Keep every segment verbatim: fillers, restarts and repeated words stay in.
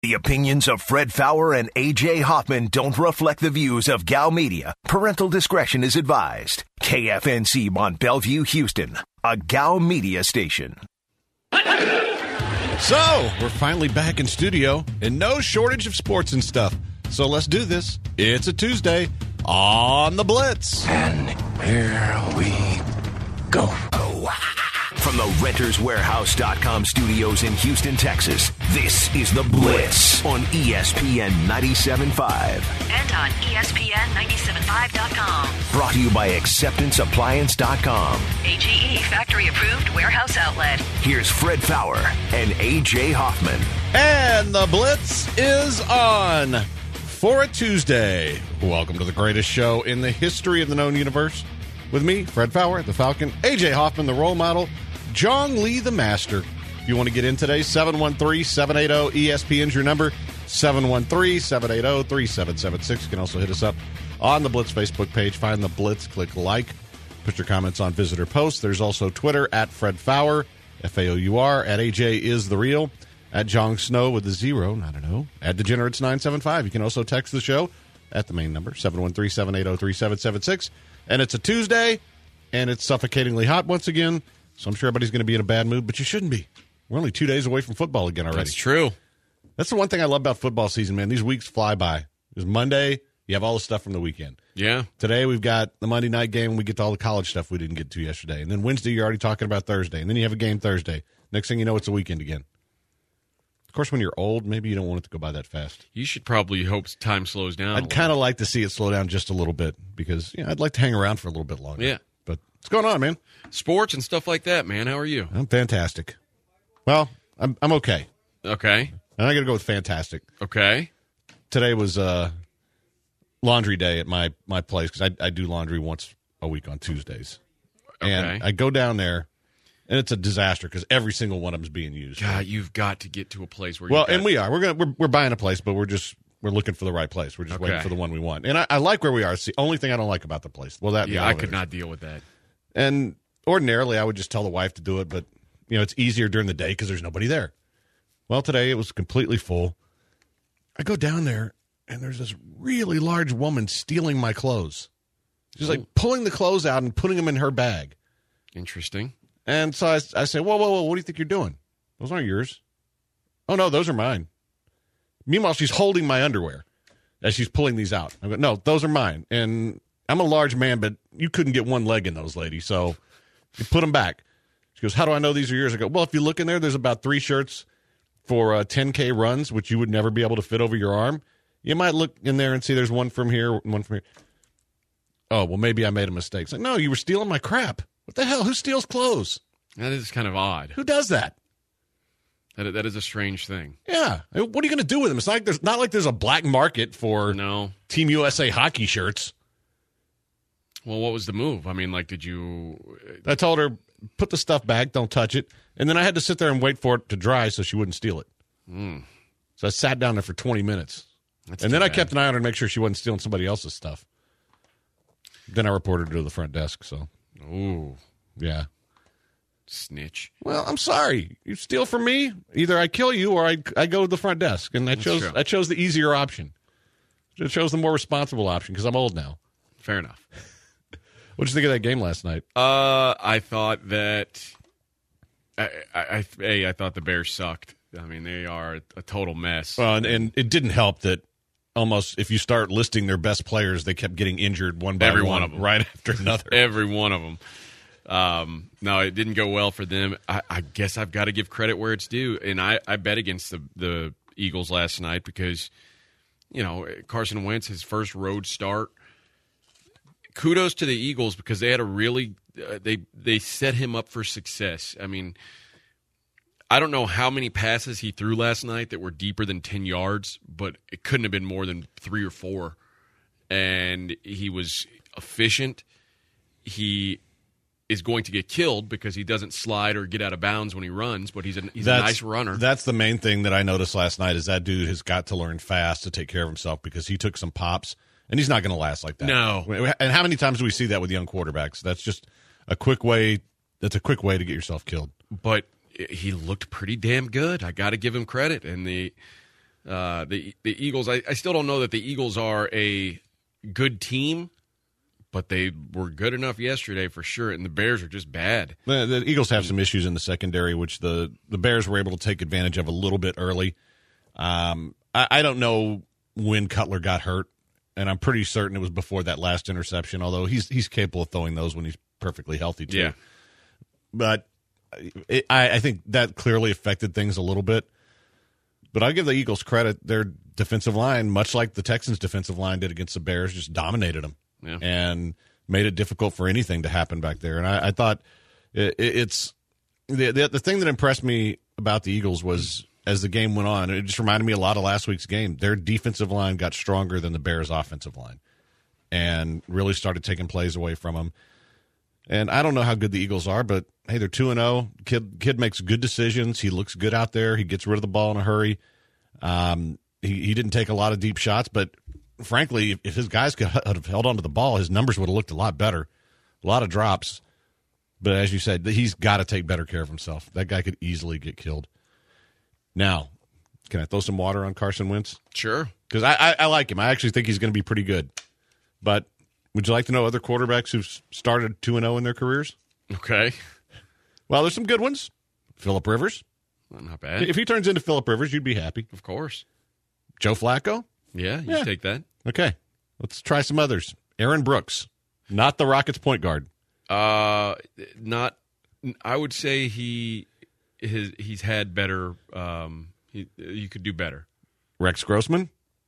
The opinions of Fred Faour and A J Hoffman don't reflect the views of G A O Media. Parental discretion is advised. K F N C Mont Bellevue, Houston, a G A O Media station. So, we're finally back in studio, and no shortage of sports and stuff. So let's do this. It's a Tuesday on the Blitz. And here we go. From the Renters Warehouse dot com studios in Houston, Texas, this is The Blitz on E S P N ninety-seven point five. And on E S P N ninety-seven point five dot com. Brought to you by Acceptance Appliance dot com. A G E factory-approved warehouse outlet. Here's Fred Faour and A J Hoffman. And The Blitz is on for a Tuesday. Welcome to the greatest show in the history of the known universe. With me, Fred Faour, the Falcon, A J Hoffman, the role model, Jong Lee, the master. If you want to get in today, seven one three, seven eight zero, E S P N's your number, seven one three, seven eight zero, three seven seven six. You can also hit us up on the Blitz Facebook page. Find the Blitz, click like, put your comments on visitor posts. There's also Twitter, at Fred Faour, F A O U R, at A J is the real, at Jong Snow with the zero, not an O, at Degenerates nine seven five. You can also text the show at the main number, seven one three, seven eight zero, three seven seven six. And it's a Tuesday, and it's suffocatingly hot once again, so I'm sure everybody's going to be in a bad mood, but you shouldn't be. We're only two days away from football again already. That's true. That's the one thing I love about football season, man. These weeks fly by. It's Monday, you have all the stuff from the weekend. Yeah. Today we've got the Monday night game, and we get to all the college stuff we didn't get to yesterday. And then Wednesday, you're already talking about Thursday. And then you have a game Thursday. Next thing you know, it's a weekend again. Of course, when you're old, maybe you don't want it to go by that fast. You should probably hope time slows down. I'd kind of like to see it slow down just a little bit because you know, I'd like to hang around for a little bit longer. Yeah. But what's going on, man? Sports and stuff like that, man. How are you? I'm fantastic. Well, I'm I'm okay. Okay. And I got to go with fantastic. Okay. Today was uh, laundry day at my, my place because I, I do laundry once a week on Tuesdays. Okay. And I go down there. And it's a disaster because every single one of them is being used. God, you've got to get to a place where. Well, you've got... and we are. We're gonna we're, we're buying a place, but we're just we're looking for the right place. We're just Okay. waiting for the one we want. And I, I like where we are. It's the only thing I don't like about the place. Well, that Yeah, I could not deal with that. And ordinarily, I would just tell the wife to do it, but you know, it's easier during the day because there's nobody there. Well, today it was completely full. I go down there, and there's this really large woman stealing my clothes. She's Oh. like pulling the clothes out and putting them in her bag. Interesting. And so I, I say, whoa, whoa, whoa, what do you think you're doing? Those aren't yours. Oh, no, those are mine. Meanwhile, she's holding my underwear as she's pulling these out. I go, no, those are mine. And I'm a large man, but you couldn't get one leg in those, lady. So you put them back. She goes, how do I know these are yours? I go, well, if you look in there, there's about three shirts for uh, ten K runs, which you would never be able to fit over your arm. You might look in there and see there's one from here and one from here. Oh, well, maybe I made a mistake. It's like, no, you were stealing my crap. What the hell? Who steals clothes? That is kind of odd. Who does that? That that is a strange thing. Yeah. I mean, what are you going to do with them? It's like there's not like there's a black market for No. Team U S A hockey shirts. Well, what was the move? I mean, like, did you? I told her, put the stuff back, don't touch it. And then I had to sit there and wait for it to dry so she wouldn't steal it. Mm. So I sat down there for twenty minutes. That's and too then I bad. kept an eye on her to make sure she wasn't stealing somebody else's stuff. Then I reported her to the front desk. So, Ooh, yeah. snitch. Well, I'm sorry. You steal from me, either I kill you or I, I go to the front desk. And I That's chose true. I chose the easier option. I chose the more responsible option because I'm old now. Fair enough. What did you think of that game last night? Uh, I thought that. I, I, I, a, I thought the Bears sucked. I mean, they are a total mess. Well, and, and it didn't help that almost if you start listing their best players, they kept getting injured one by Every one, one of them. right after another. Every one of them. Um, no, it didn't go well for them. I, I guess I've got to give credit where it's due. And I, I bet against the, the Eagles last night because, you know, Carson Wentz, his first road start. Kudos to the Eagles because they had a really uh, they they set him up for success. I mean, I don't know how many passes he threw last night that were deeper than ten yards, but it couldn't have been more than three or four. And he was efficient. He is going to get killed because he doesn't slide or get out of bounds when he runs, but he's a, he's a nice runner. That's the main thing that I noticed last night is that dude has got to learn fast to take care of himself because he took some pops. And he's not going to last like that. No. And how many times do we see that with young quarterbacks? That's just a quick way. That's a quick way to get yourself killed. But he looked pretty damn good. I got to give him credit. And the Uh, the the Eagles, I, I still don't know that the Eagles are a good team, but they were good enough yesterday for sure, and the Bears are just bad. The, the Eagles have some issues in the secondary, which the, the Bears were able to take advantage of a little bit early. Um, I, I don't know when Cutler got hurt, and I'm pretty certain it was before that last interception, although he's he's capable of throwing those when he's perfectly healthy, too. Yeah. But it, I, I think that clearly affected things a little bit. But I give the Eagles credit. Their defensive line, much like the Texans' defensive line did against the Bears, just dominated them yeah. and made it difficult for anything to happen back there. And I, I thought it, it's the, the the thing that impressed me about the Eagles was as the game went on, it just reminded me a lot of last week's game. Their defensive line got stronger than the Bears' offensive line and really started taking plays away from them. And I don't know how good the Eagles are, but hey, they're two and oh. Kid kid makes good decisions. He looks good out there. He gets rid of the ball in a hurry. Um, he, he didn't take a lot of deep shots, but frankly, if his guys could have held onto the ball, his numbers would have looked a lot better. A lot of drops. But as you said, he's got to take better care of himself. That guy could easily get killed. Now, can I throw some water on Carson Wentz? Sure. Because I, I, I like him. I actually think he's going to be pretty good. But would you like to know other quarterbacks who've started two and oh in their careers? Okay. Well, there's some good ones. Phillip Rivers. Well, not bad. If he turns into Phillip Rivers, you'd be happy. Of course. Joe Flacco? Yeah, you Yeah. take that. Okay. Let's try some others. Aaron Brooks. Not the Rockets point guard. Uh, not. I would say he his he's had better. Um, he you could do better. Rex Grossman?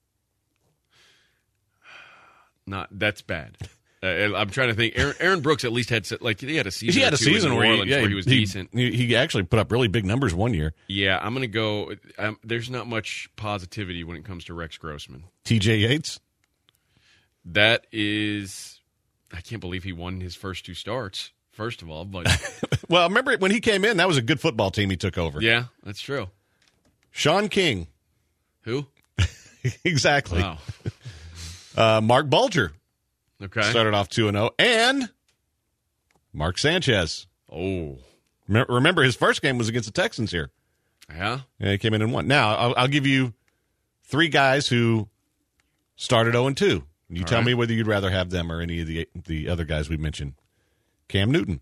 Not that's bad. Uh, I'm trying to think. Aaron, Aaron Brooks at least had like he had a season. He had or a two in season New where, he, Orleans yeah, where he was he, decent. He, he actually put up really big numbers one year. Yeah, I'm gonna go. Um, there's not much positivity when it comes to Rex Grossman. T J Yates? That is, I can't believe he won his first two starts. First of all, but Well, remember when he came in, that was a good football team he took over. yeah, that's true. Sean King. Who? Exactly. Wow. Uh, Mark Bulger Okay. started off two and oh. And Mark Sanchez. Oh, Rem- Remember, his first game was against the Texans here. yeah. And he came in and won. Now, I'll, I'll give you three guys who started oh and two. You All tell right. me whether you'd rather have them or any of the the other guys we mentioned. Cam Newton,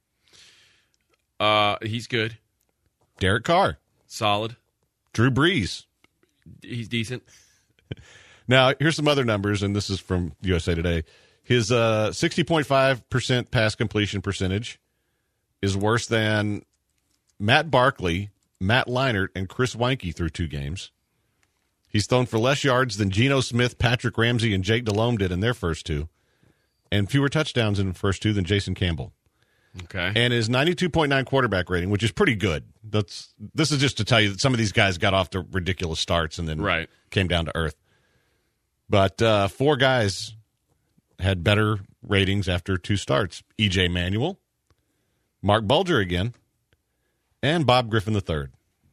Uh, he's good, Derek Carr, solid. Drew Brees. He's decent. Now, here's some other numbers, and this is from U S A Today. His uh, sixty point five percent pass completion percentage is worse than Matt Barkley, Matt Leinart, and Chris Weinke through two games. He's thrown for less yards than Geno Smith, Patrick Ramsey, and Jake Delhomme did in their first two, and fewer touchdowns in the first two than Jason Campbell. Okay. And his ninety-two point nine quarterback rating, which is pretty good. That's This is just to tell you that some of these guys got off to ridiculous starts and then Right. came down to earth. But uh, four guys had better ratings after two starts. E J Manuel, Mark Bulger again, and Bob Griffin the third.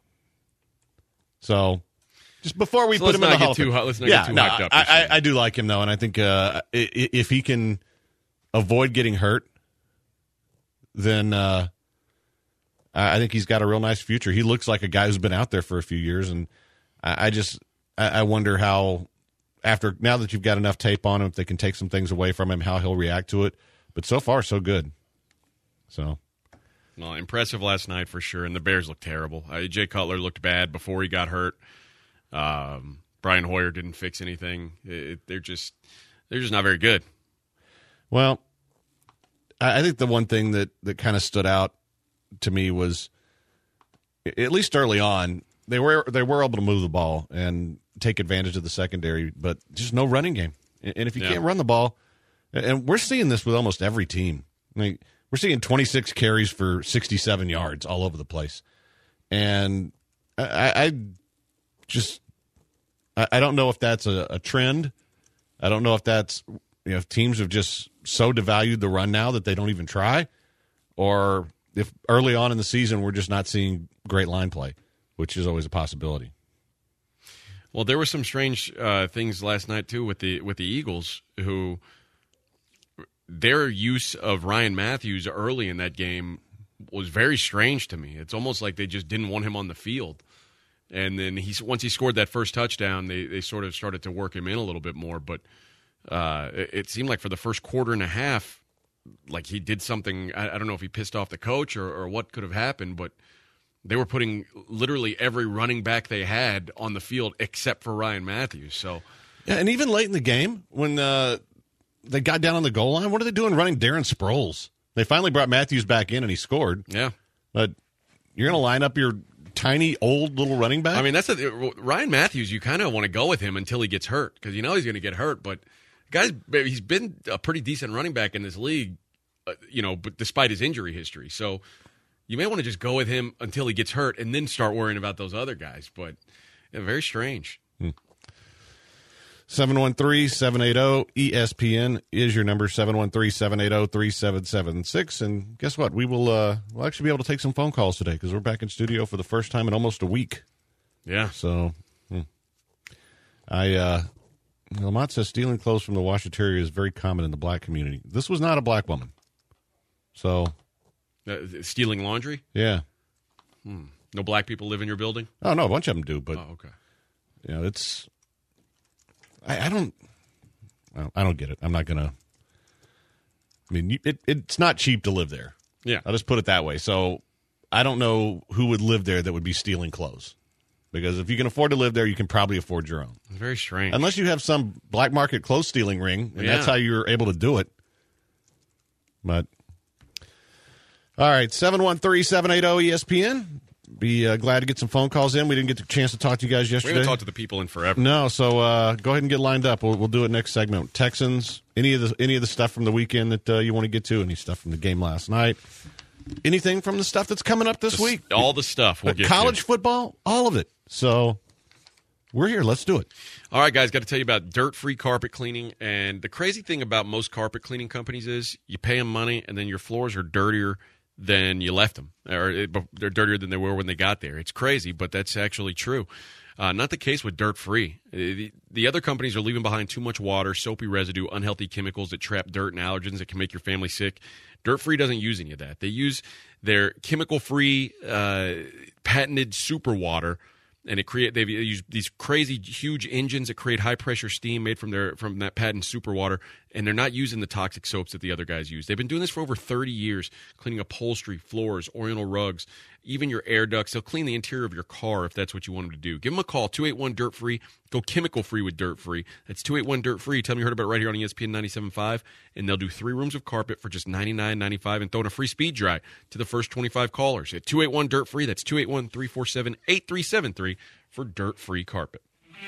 So just before we So put let's him in not the get Hall of too Fame- hot- let's not yeah, get too no, hyped up I, or something. I, I do like him, though, and I think uh, i- i- if he can avoid getting hurt, then uh, I I think he's got a real nice future. He looks like a guy who's been out there for a few years, and I, I just I, I wonder how, after now that you've got enough tape on him, if they can take some things away from him, how he'll react to it. But so far, so good. So Well, impressive last night for sure, and the Bears looked terrible. Uh, Jay Cutler looked bad before he got hurt. Um, Brian Hoyer didn't fix anything. It, they're just they're just not very good. Well, I I think the one thing that, that kind of stood out to me was, at least early on, they were they were able to move the ball and take advantage of the secondary, but just no running game. And and if you Yeah. can't run the ball, and we're seeing this with almost every team. Like, we're seeing twenty-six carries for sixty-seven yards all over the place. And I, I just I, I don't know if that's a, a trend. I don't know if that's, you know, if teams have just so devalued the run now that they don't even try, or if early on in the season we're just not seeing great line play, which is always a possibility. Well, there were some strange uh, things last night too with the with the Eagles, who their use of Ryan Matthews early in that game was very strange to me. It's almost like they just didn't want him on the field. And then he once he scored that first touchdown, they, they sort of started to work him in a little bit more. But uh, it, it seemed like for the first quarter and a half, like he did something. I, I don't know if he pissed off the coach or, or what could have happened, but they were putting literally every running back they had on the field except for Ryan Matthews. So, yeah, and even late in the game when uh, they got down on the goal line, what are they doing running Darren Sproles? They finally brought Matthews back in and he scored. Yeah, but you're going to line up your tiny old little running back? I mean, that's a, Ryan Matthews. You kind of want to go with him until he gets hurt because you know he's going to get hurt. But guys, he's been a pretty decent running back in this league, uh, you know, but despite his injury history. So you may want to just go with him until he gets hurt and then start worrying about those other guys. But yeah, very strange. Hmm. seven one three, seven eight zero, E S P N is your number, seven one three, seven eight zero, three seven seven six. And guess what? We will uh, we'll actually be able to take some phone calls today because we're back in studio for the first time in almost a week. Yeah. So hmm. I, uh, Lamont says stealing clothes from the washer terrier is very common in the black community. This was not a black woman. So. Uh, stealing laundry? Yeah. Hmm. No black people live in your building? Oh, no, a bunch of them do. But, oh, okay. You know, it's. I, I don't. I don't get it. I'm not gonna. I mean, it, it's not cheap to live there. Yeah, I'll just put it that way. So, I don't know who would live there that would be stealing clothes, because if you can afford to live there, you can probably afford your own. It's very strange. Unless you have some black market clothes stealing ring, and yeah. that's how you're able to do it. But all right, seven one three, seven eight zero, E S P N. Be uh, glad to get some phone calls in. We didn't get the chance to talk to you guys yesterday. We haven't talked to the people in forever. No, so uh, go ahead and get lined up. We'll, we'll do it next segment. Texans, any of the any of the stuff from the weekend that uh, you want to get to, any stuff from the game last night, anything from the stuff that's coming up this the, week. All the stuff we'll uh, get college to. football, all of it. So we're here. Let's do it. All right, guys, got to tell you about dirt-free carpet cleaning. And the crazy thing about most carpet cleaning companies is you pay them money, and then your floors are dirtier than you left them, or they're dirtier than they were when they got there. It's crazy, but that's actually true. Uh, not the case with Dirt Free. The, the other companies are leaving behind too much water, soapy residue, unhealthy chemicals that trap dirt and allergens that can make your family sick. Dirt Free doesn't use any of that. They use their chemical-free, uh, patented super water, and it create they've used these crazy huge engines that create high pressure steam made from their from that patent super water, and they're not using the toxic soaps that the other guys use. They've been doing this for over thirty years, cleaning upholstery, floors, oriental rugs, even your air ducts. They'll clean the interior of your car if that's what you want them to do. Give them a call, two eight one dirt free. Go chemical free with Dirt Free. That's two eight one dirt free. Tell them you heard about it right here on E S P N ninety-seven point five, and they'll do three rooms of carpet for just ninety-nine ninety-five and throw in a free speed dry to the first twenty-five callers at two eight one dirt free. That's two eight one, three four seven, eight three seven three for Dirt Free carpet.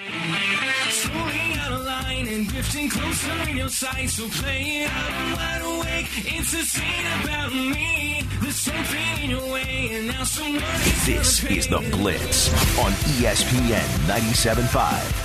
Slowing out of line and drifting closer in your sight. So play it out, I'm wide awake. It's a scene about me. There's something in your way, and now someone is This is The Blitz on E S P N ninety-seven point five.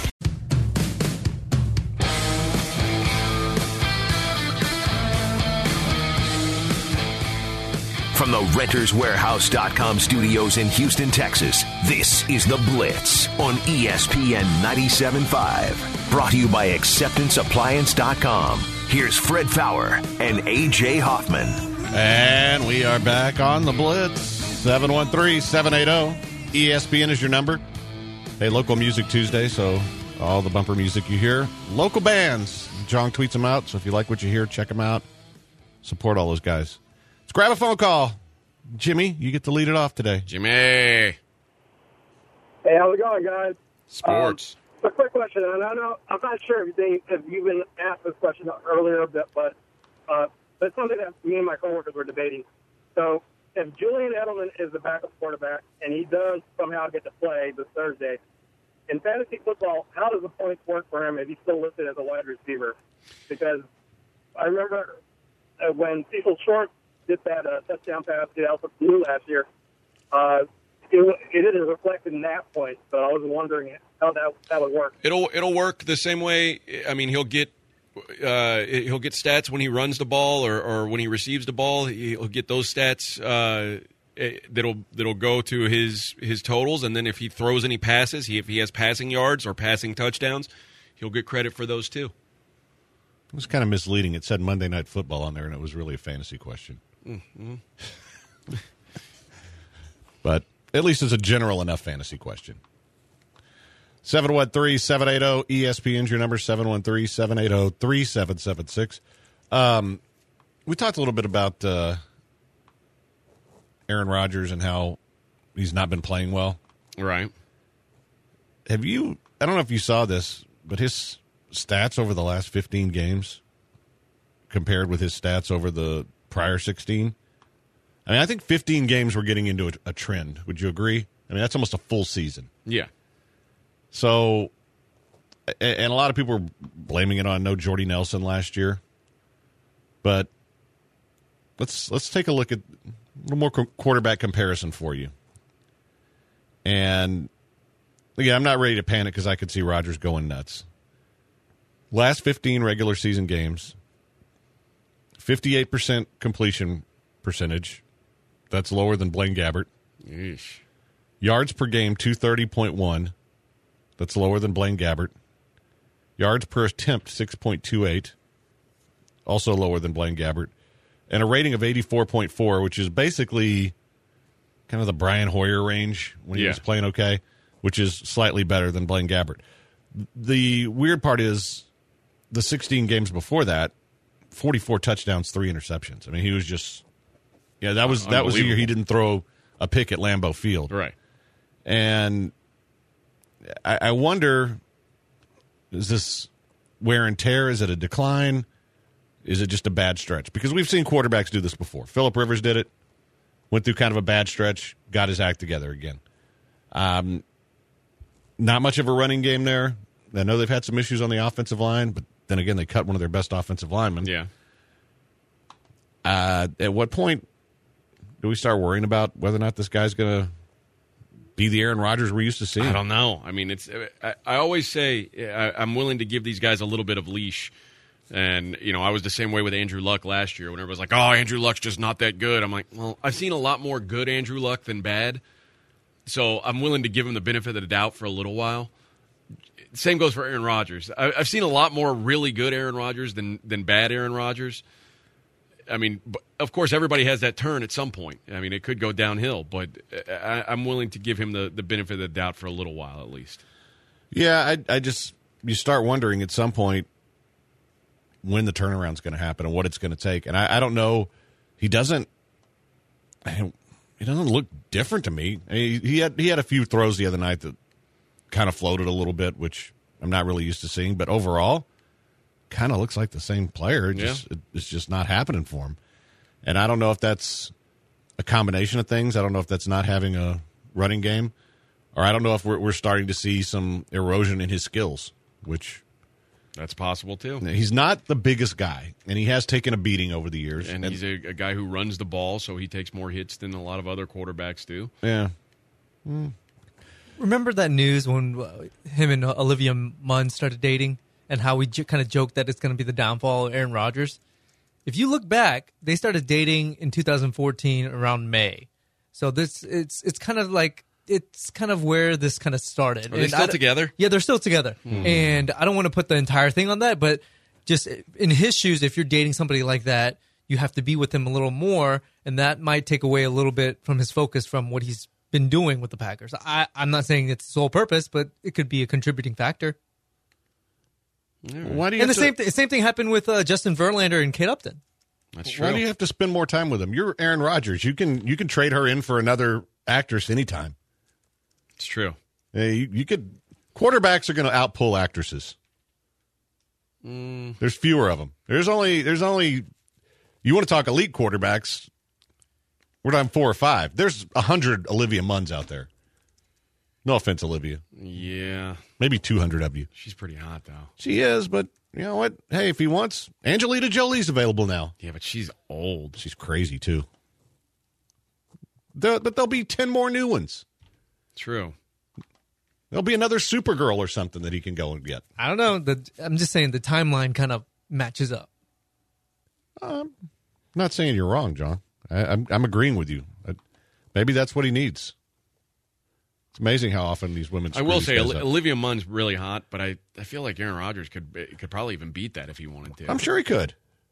From the Renters Warehouse dot com studios in Houston, Texas, this is The Blitz on E S P N ninety-seven point five. Brought to you by Acceptance Appliance dot com. Here's Fred Faour and A J Hoffman. And we are back on The Blitz. seven one three, seven eight zero. E S P N is your number. Hey, Local Music Tuesday, so all the bumper music you hear, local bands. John tweets them out, so if you like what you hear, check them out. Support all those guys. Let's grab a phone call. Jimmy, you get to lead it off today. Jimmy. Hey, how's it going, guys? Sports. Um, a quick question, and I know I'm not sure if, they, if you've been asked this question earlier, but but uh, it's something that me and my coworkers were debating. So, if Julian Edelman is the backup quarterback and he does somehow get to play this Thursday in fantasy football, how does the points work for him if he's still listed as a wide receiver? Because I remember uh, when Cecil Short did that uh, touchdown pass to Alpha Blue last year, uh, it, it didn't reflect in that point, so I was wondering how that that would work. It'll it'll work the same way. I mean, he'll get uh, he'll get stats when he runs the ball or, or when he receives the ball. He'll get those stats uh, that'll that'll go to his his totals, and then if he throws any passes, he if he has passing yards or passing touchdowns, he'll get credit for those too. It was kind of misleading. It said Monday Night Football on there, and it was really a fantasy question. Mm-hmm. But at least it's a general enough fantasy question. seven one three, seven eight zero, E S P N, your number, seven one three, seven eight zero, three seven seven six. Um, we talked a little bit about uh, Aaron Rodgers and how he's not been playing well. Right. Have you, I don't know if you saw this, but his stats over the last fifteen games compared with his stats over the prior sixteen. I mean, I think fifteen games we're getting into a, a trend. Would you agree? I mean, that's almost a full season. Yeah. So, and a lot of people are blaming it on no Jordy Nelson last year. But let's let's take a look at a little more quarterback comparison for you. And again, I'm not ready to panic because I could see Rodgers going nuts. Last fifteen regular season games, fifty-eight percent completion percentage. That's lower than Blaine Gabbert. Yeesh. Yards per game, two thirty point one. That's lower than Blaine Gabbert. Yards per attempt, six point two eight. Also lower than Blaine Gabbert. And a rating of eighty-four point four, which is basically kind of the Brian Hoyer range when he Yeah. was playing okay, which is slightly better than Blaine Gabbert. The weird part is the sixteen games before that, forty-four touchdowns, three interceptions. I mean, he was just yeah, that was that was the year he didn't throw a pick at Lambeau Field. Right. And I, I wonder, is this wear and tear? Is it a decline? Is it just a bad stretch? Because we've seen quarterbacks do this before. Phillip Rivers did it, went through kind of a bad stretch, got his act together again. Um, not much of a running game there. I know they've had some issues on the offensive line, but then again, they cut one of their best offensive linemen. Yeah. Uh, at what point do we start worrying about whether or not this guy's going to be the Aaron Rodgers we're used to seeing? I don't know. I mean, it's. I, I always say I, I'm willing to give these guys a little bit of leash. And, you know, I was the same way with Andrew Luck last year when everybody was like, oh, Andrew Luck's just not that good. I'm like, well, I've seen a lot more good Andrew Luck than bad. So I'm willing to give him the benefit of the doubt for a little while. Same goes for Aaron Rodgers. I, I've seen a lot more really good Aaron Rodgers than, than bad Aaron Rodgers. I mean, of course, everybody has that turn at some point. I mean, it could go downhill, but I, I'm willing to give him the, the benefit of the doubt for a little while at least. Yeah, I, I just, you start wondering at some point when the turnaround's going to happen and what it's going to take. And I, I don't know. He doesn't, he doesn't look different to me. I mean, he had he had a few throws the other night that kind of floated a little bit, which I'm not really used to seeing. But overall, kind of looks like the same player. It just, it, it's just not happening for him. And I don't know if that's a combination of things. I don't know if that's not having a running game, or I don't know if we're, we're starting to see some erosion in his skills, which that's possible too. He's not the biggest guy, and he has taken a beating over the years. And, and he's a, a guy who runs the ball, so he takes more hits than a lot of other quarterbacks do. Yeah. Mm. Remember that news when uh, him and Olivia Munn started dating, and how we j- kind of joked that it's going to be the downfall of Aaron Rodgers? If you look back, they started dating in two thousand fourteen around May. So this it's it's kind of like it's kind of where this kind of started. Are they and still I, together? Yeah, they're still together. Hmm. And I don't want to put the entire thing on that, but just in his shoes, if you're dating somebody like that, you have to be with him a little more, and that might take away a little bit from his focus from what he's been doing with the Packers. I, I'm not saying it's sole purpose, but it could be a contributing factor. Why do you and the to, same th- same thing happened with uh, Justin Verlander and Kate Upton. That's true. Why do you have to spend more time with him? You're Aaron Rodgers. You can you can trade her in for another actress anytime. It's true. Hey, you, you could. Quarterbacks are going to outpull actresses. Mm. There's fewer of them. There's only there's only. You want to talk elite quarterbacks? We're talking four or five. There's a hundred Olivia Munns out there. No offense, Olivia. Yeah, maybe two hundred of you. She's pretty hot though. She is, but you know what? Hey, if he wants, Angelina Jolie's available now. Yeah, but she's old. She's crazy too. The, but there'll be ten more new ones. True. There'll be another Supergirl or something that he can go and get. I don't know. The, I'm just saying the timeline kind of matches up. Um, I'm not saying you're wrong, John. I, I'm, I'm agreeing with you. I, maybe that's what he needs. It's amazing how often these women. I will say Olivia Munn's really hot, but I, I feel like Aaron Rodgers could could probably even beat that if he wanted to. I'm sure he could.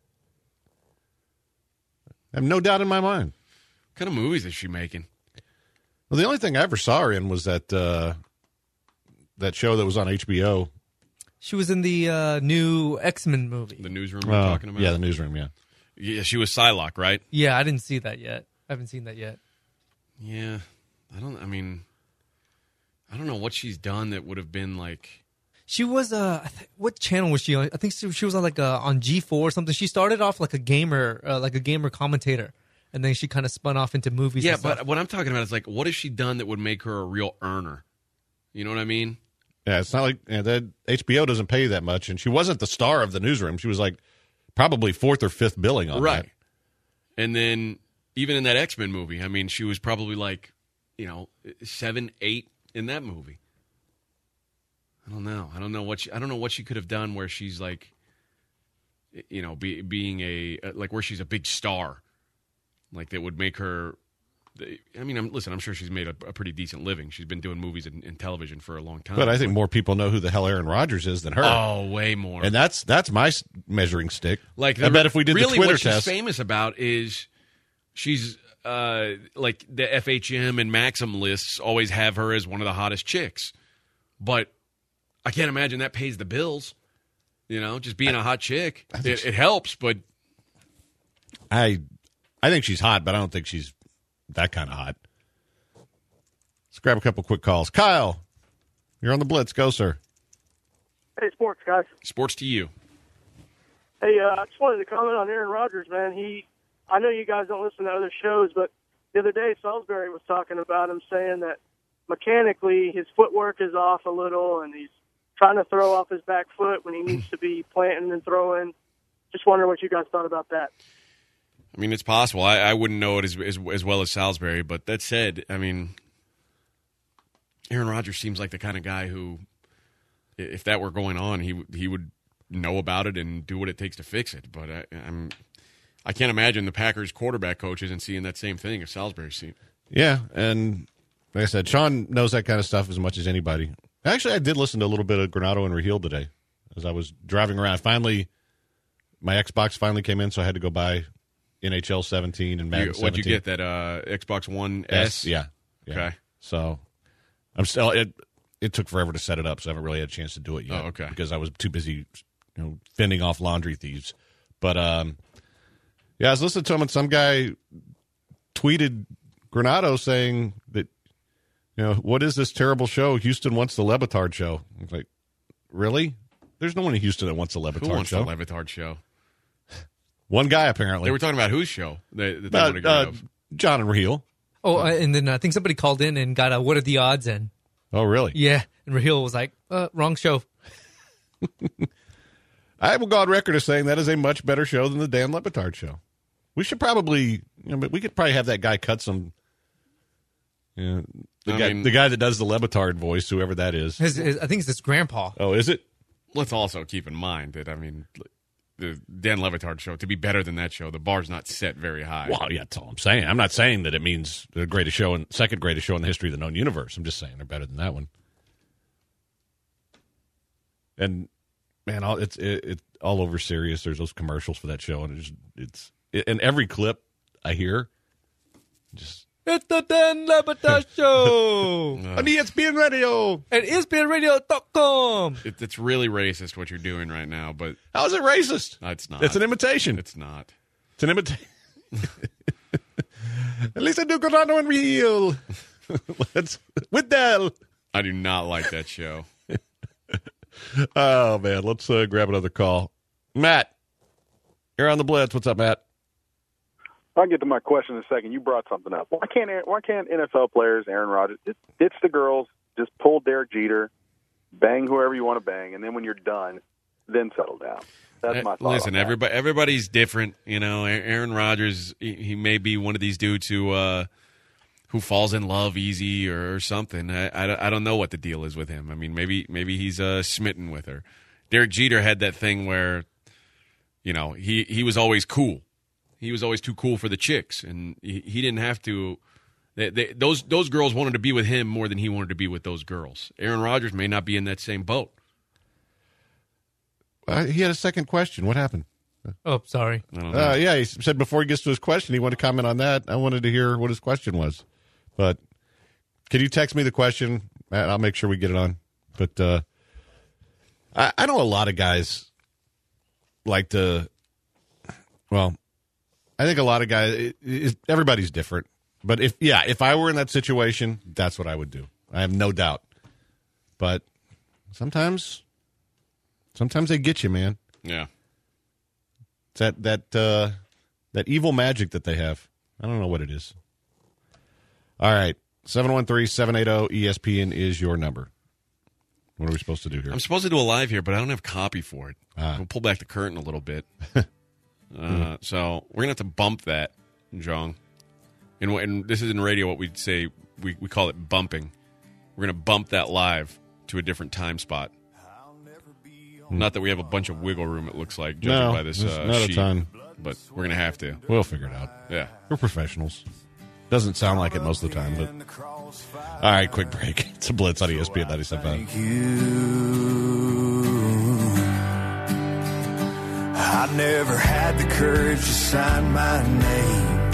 I have no doubt in my mind. What kind of movies is she making? Well, the only thing I ever saw her in was that uh, that show that was on H B O. She was in the uh, new X-Men movie. The newsroom you're Uh, talking about? yeah, the newsroom, yeah. Yeah, she was Psylocke, right? Yeah, I didn't see that yet. I haven't seen that yet. Yeah. I don't, I mean, I don't know what she's done that would have been like. She was, uh, I th- what channel was she on? I think she, she was on like uh, on G four or something. She started off like a gamer, uh, like a gamer commentator. And then she kind of spun off into movies. Yeah, and stuff. but what I'm talking about is like, what has she done that would make her a real earner? You know what I mean? Yeah, it's not like yeah, that H B O doesn't pay you that much, and she wasn't the star of the newsroom. She was like probably fourth or fifth billing on Right. that. And then even in that X-Men movie, I mean, she was probably like, you know, seven, eight in that movie. I don't know. I don't know what she, I don't know what she could have done where she's like, you know, be, being a like where she's a big star, like that would make her. I mean, I'm, listen, I'm sure she's made a, a pretty decent living. She's been doing movies and, and television for a long time. But I think more people know who the hell Aaron Rodgers is than her. Oh, way more. And that's that's my s- measuring stick. Like, I bet if we did really the Twitter what test, she's famous about is she's uh, like the F H M and Maxim lists always have her as one of the hottest chicks. But I can't imagine that pays the bills. You know, just being a hot chick, it, she- it helps. But I I think she's hot, but I don't think she's that kind of hot. Let's grab a couple quick calls. Kyle, you're on the Blitz. Go, sir. Hey, sports guys. sports to you. Hey, uh, I just wanted to comment on Aaron Rodgers, man. He, I know you guys don't listen to other shows, but the other day Salisbury was talking about him, saying that mechanically his footwork is off a little, and he's trying to throw off his back foot when he needs to be planting and throwing. Just wondering what you guys thought about that. I mean, it's possible. I, I wouldn't know it as, as as well as Salisbury, but that said, I mean, Aaron Rodgers seems like the kind of guy who, if that were going on, he w- he would know about it and do what it takes to fix it. But I, I'm, I can't imagine the Packers quarterback coach isn't seeing that same thing if Salisbury's seen. Yeah, and like I said, Sean knows that kind of stuff as much as anybody. Actually, I did listen to a little bit of Granado and Raheel today as I was driving around. Finally, my Xbox finally came in, so I had to go buy N H L seventeen and Madden You, what'd you seventeen. get, that uh, Xbox One S? Yeah, yeah. Okay. So I'm still it. It took forever to set it up, so I haven't really had a chance to do it yet. Oh, okay. Because I was too busy, you know, fending off laundry thieves. But um, yeah, I was listening to him, and some guy tweeted Granado saying that, you know, what is this terrible show? Houston wants the Levitard show. I was like, really? There's no one in Houston that wants the Who Levitard wants show. the Levitard show? One guy apparently. They were talking about whose show that, that they uh, want to get uh, rid of. John and Raheel. Oh, uh, and then I think somebody called in and got a "What are the odds?" and Oh, really? yeah, and Raheel was like, uh, "Wrong show." I will go on record as saying that is a much better show than the Dan Levitard show. We should probably, you know, but we could probably have that guy cut some. You know, the I guy, mean- the guy that does the Levitard voice, whoever that is. His, his, I think it's his grandpa. Oh, is it? Let's also keep in mind that, I mean, the Dan Levitard show, to be better than that show, the bar's not set very high. Well, yeah, that's all I'm saying. I'm not saying that it means the greatest show and second greatest show in the history of the known universe. I'm just saying they're better than that one. And man, all, it's it, it all over Sirius. There's those commercials for that show, and it's it's it, in every clip I hear, just It's the Dan Levitard Show on E S P N Radio. at E S P N radio dot com. It, it's really racist what you're doing right now, but How is it racist? it's not. It's an imitation. It's not. It's an imitation. At least I do Granado and Real. Let's with Dell. I do not like that show. Oh man, let's uh, grab another call. Matt, you're on the Blitz. What's up, Matt? I'll get to my question in a second. You brought something up. Why can't why can't N F L players, Aaron Rodgers, just ditch the girls, just pull Derek Jeter, bang whoever you want to bang, and then when you're done, then settle down? That's my thought. Listen, on that. everybody, everybody's different. You know, Aaron Rodgers, he, he may be one of these dudes who uh, who falls in love easy or, or something. I, I, I don't know what the deal is with him. I mean, maybe maybe he's uh, smitten with her. Derek Jeter had that thing where, you know, he, he was always cool. He was always too cool for the chicks, and he, he didn't have to. They, they, those those girls wanted to be with him more than he wanted to be with those girls. Aaron Rodgers may not be in that same boat. Uh, he had a second question. What happened? Oh, sorry. I don't know. Uh, yeah, he said before he gets to his question, he wanted to comment on that. I wanted to hear what his question was. But can you text me the question, Matt? I'll make sure we get it on. But uh, I, I know a lot of guys like to, well, I think a lot of guys, it, it, everybody's different. But if, yeah, if I were in that situation, that's what I would do. I have no doubt. But sometimes, sometimes they get you, man. Yeah. It's that, that, uh, that evil magic that they have. I don't know what it is. All right. seven one three, seven eight zero, E S P N is your number. What are we supposed to do here? I'm supposed to do a live here, but I don't have copy for it. Ah. We'll pull back the curtain a little bit. uh, mm. So we're going to have to bump that, Jong. And, and this is in radio what we'd say, we, we call it bumping. We're going to bump that live to a different time spot. Mm. Not that we have a bunch of wiggle room, it looks like, judging no, by this uh, not sheet. A ton. But we're going to have to. We'll figure it out. Yeah. We're professionals. Doesn't sound like it most of the time, but. All right, quick break. It's a Blitz on E S P N ninety-seven point five. I never had the courage to sign my name,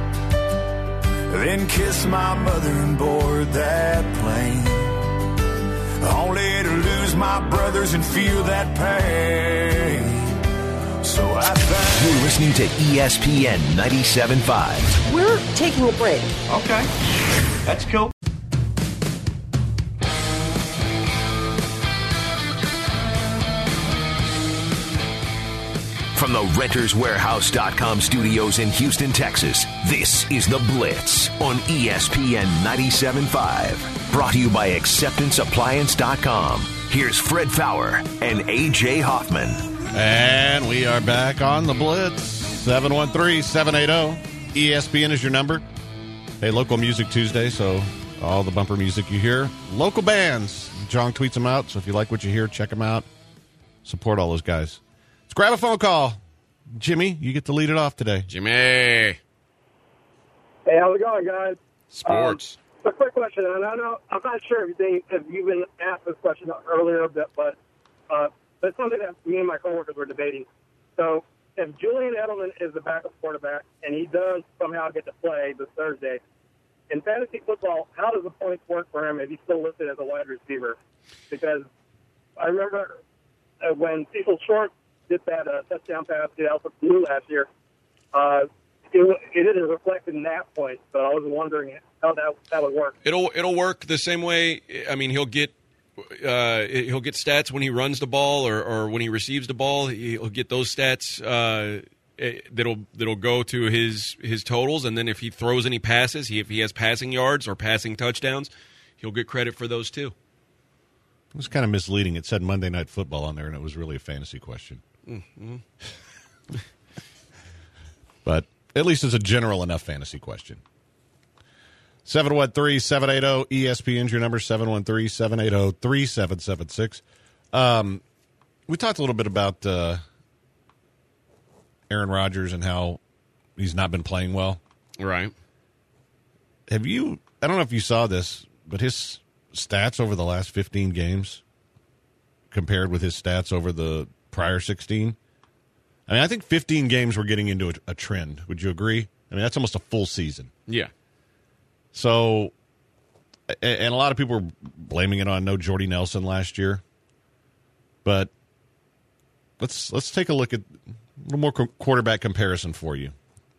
then kiss my mother and board that plane, only to lose my brothers and feel that pain. So I think you're listening to E S P N ninety-seven point five. We're taking a break. Okay, that's cool. From the Renters Warehouse dot com studios in Houston, Texas, this is The Blitz on E S P N ninety-seven point five. Brought to you by Acceptance Appliance dot com. Here's Fred Faour and A J Hoffman. And we are back on The Blitz. seven one three, seven eight zero. E S P N is your number. Hey, Local Music Tuesday, so all the bumper music you hear, local bands. John tweets them out, so if you like what you hear, check them out. Support all those guys. Let's grab a phone call. Jimmy, you get to lead it off today. Jimmy. Hey, how's it going, guys? Sports. Um, a quick question, and I know I'm not sure if, they, if you've been asked this question earlier, but but, uh, but it's something that me and my coworkers were debating. So, if Julian Edelman is the backup quarterback and he does somehow get to play this Thursday, in fantasy football, how does the points work for him if he's still listed as a wide receiver? Because I remember uh, when Cecil Short did that uh, touchdown pass to Alfred Blue last year, uh, it, it didn't reflect in that point. So I was wondering how that that would work. It'll it'll work the same way. I mean, he'll get uh, he'll get stats when he runs the ball or, or when he receives the ball. He'll get those stats uh, that'll that'll go to his his totals, and then if he throws any passes, he, if he has passing yards or passing touchdowns, he'll get credit for those too. It was kind of misleading. It said Monday Night Football on there, and it was really a fantasy question. Mm-hmm. But at least it's a general enough fantasy question. seven one three, seven eight zero, E S P N's your number, seven one three, seven eight zero, three seven seven six. Um, we talked a little bit about uh, Aaron Rodgers and how he's not been playing well. Right. Have you, I don't know if you saw this, but his stats over the last fifteen games compared with his stats over the prior sixteen. I mean, I think fifteen games we're getting into a, a trend. Would you agree? I mean, that's almost a full season. Yeah. So, and a lot of people were blaming it on no Jordy Nelson last year. But let's let's take a look at a little more quarterback comparison for you.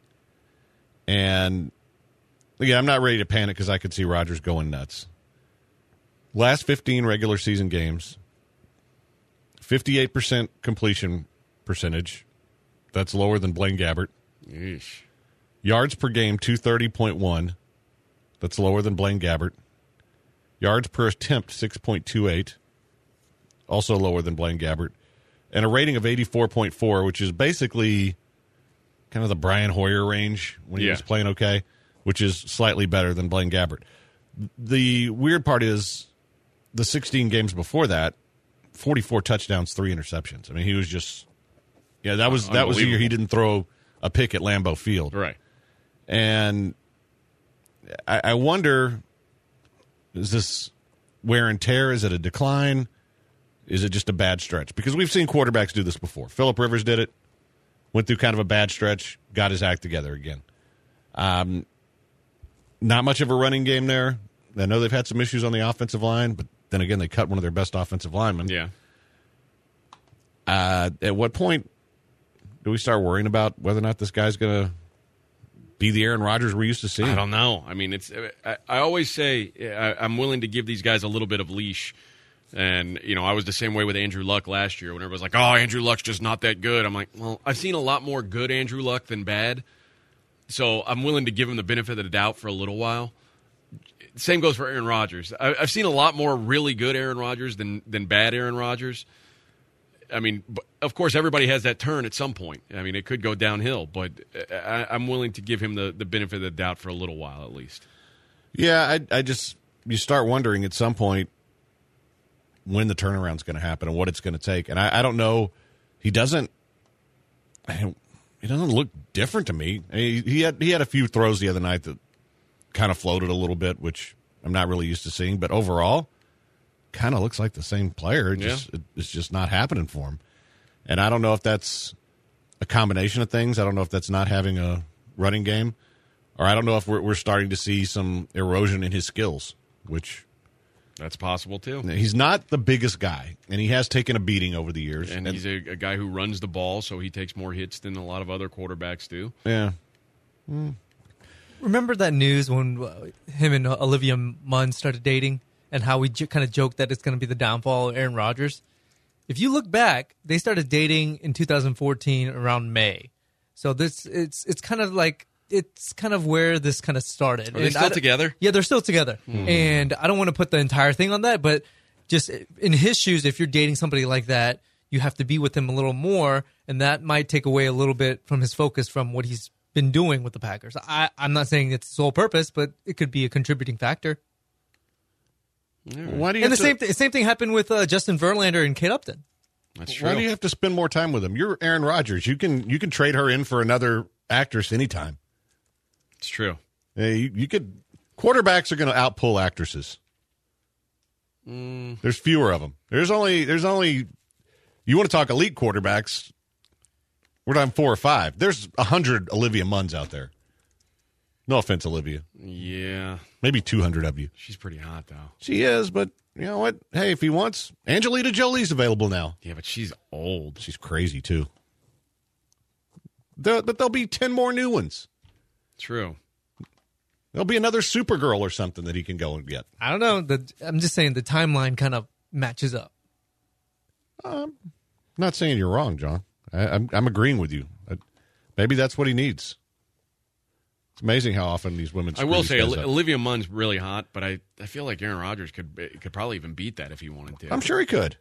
And, again, I'm not ready to panic because I could see Rodgers going nuts. Last fifteen regular season games, fifty-eight percent completion percentage. That's lower than Blaine Gabbert. Yeesh. Yards per game, two thirty point one. That's lower than Blaine Gabbert. Yards per attempt, six point two eight. Also lower than Blaine Gabbert. And a rating of eighty-four point four, which is basically kind of the Brian Hoyer range when he yeah. was playing okay, which is slightly better than Blaine Gabbert. The weird part is the sixteen games before that, forty-four touchdowns, three interceptions. I mean, he was just yeah, that was that was the year he didn't throw a pick at Lambeau Field. Right. And I, I wonder, is this wear and tear? Is it a decline? Is it just a bad stretch? Because we've seen quarterbacks do this before. Phillip Rivers did it, went through kind of a bad stretch, got his act together again. Um, not much of a running game there. I know they've had some issues on the offensive line, but then again, they cut one of their best offensive linemen. Yeah. Uh, at what point do we start worrying about whether or not this guy's going to be the Aaron Rodgers we're used to seeing? I don't know. I mean, it's. I, I always say I, I'm willing to give these guys a little bit of leash. And, you know, I was the same way with Andrew Luck last year when everybody was like, oh, Andrew Luck's just not that good. I'm like, well, I've seen a lot more good Andrew Luck than bad. So I'm willing to give him the benefit of the doubt for a little while. Same goes for Aaron Rodgers. I, I've seen a lot more really good Aaron Rodgers than, than bad Aaron Rodgers. I mean, of course, everybody has that turn at some point. I mean, it could go downhill, but I, I'm willing to give him the, the benefit of the doubt for a little while at least. Yeah, I, I just – you start wondering at some point when the turnaround's going to happen and what it's going to take. And I, I don't know. He doesn't – he doesn't look different to me. I mean, he had he had a few throws the other night that kind of floated a little bit, which I'm not really used to seeing. But overall – kind of looks like the same player. It just, yeah. It's just not happening for him. And I don't know if that's a combination of things. I don't know if that's not having a running game, or I don't know if we're, we're starting to see some erosion in his skills, which that's possible too. He's not the biggest guy, and he has taken a beating over the years. And, and he's a, a guy who runs the ball, so he takes more hits than a lot of other quarterbacks do. Yeah. Mm. Remember that news when uh, him and Olivia Munn started dating? And how we j- kind of joked that it's going to be the downfall of Aaron Rodgers. If you look back, they started dating in two thousand fourteen around May. So this it's it's kind of like it's kind of where this kind of started. Are they and still together? Yeah, they're still together. Mm. And I don't want to put the entire thing on that, but just in his shoes, if you're dating somebody like that, you have to be with him a little more, and that might take away a little bit from his focus from what he's been doing with the Packers. I, I'm not saying it's his sole purpose, but it could be a contributing factor. Why do you and the to, same th- same thing happened with uh, Justin Verlander and Kate Upton. That's true. Why do you have to spend more time with him? You're Aaron Rodgers. You can you can trade her in for another actress anytime. It's true. Yeah, you, you could. Quarterbacks are going to outpull actresses. Mm. There's fewer of them. There's only there's only. You want to talk elite quarterbacks? We're down four or five. There's a hundred Olivia Munns out there. No offense, Olivia. Yeah. Maybe two hundred of you. She's pretty hot, though. She is, but you know what? Hey, if he wants, Angelina Jolie's available now. Yeah, but she's old. She's crazy, too. The, but there'll be ten more new ones. True. There'll be another Supergirl or something that he can go and get. I don't know. The, I'm just saying the timeline kind of matches up. Um, I'm not saying you're wrong, John. I, I'm, I'm agreeing with you. I, maybe that's what he needs. It's amazing how often these women. I will say Olivia Munn's really hot, but I, I feel like Aaron Rodgers could could probably even beat that if he wanted to. I'm sure he could.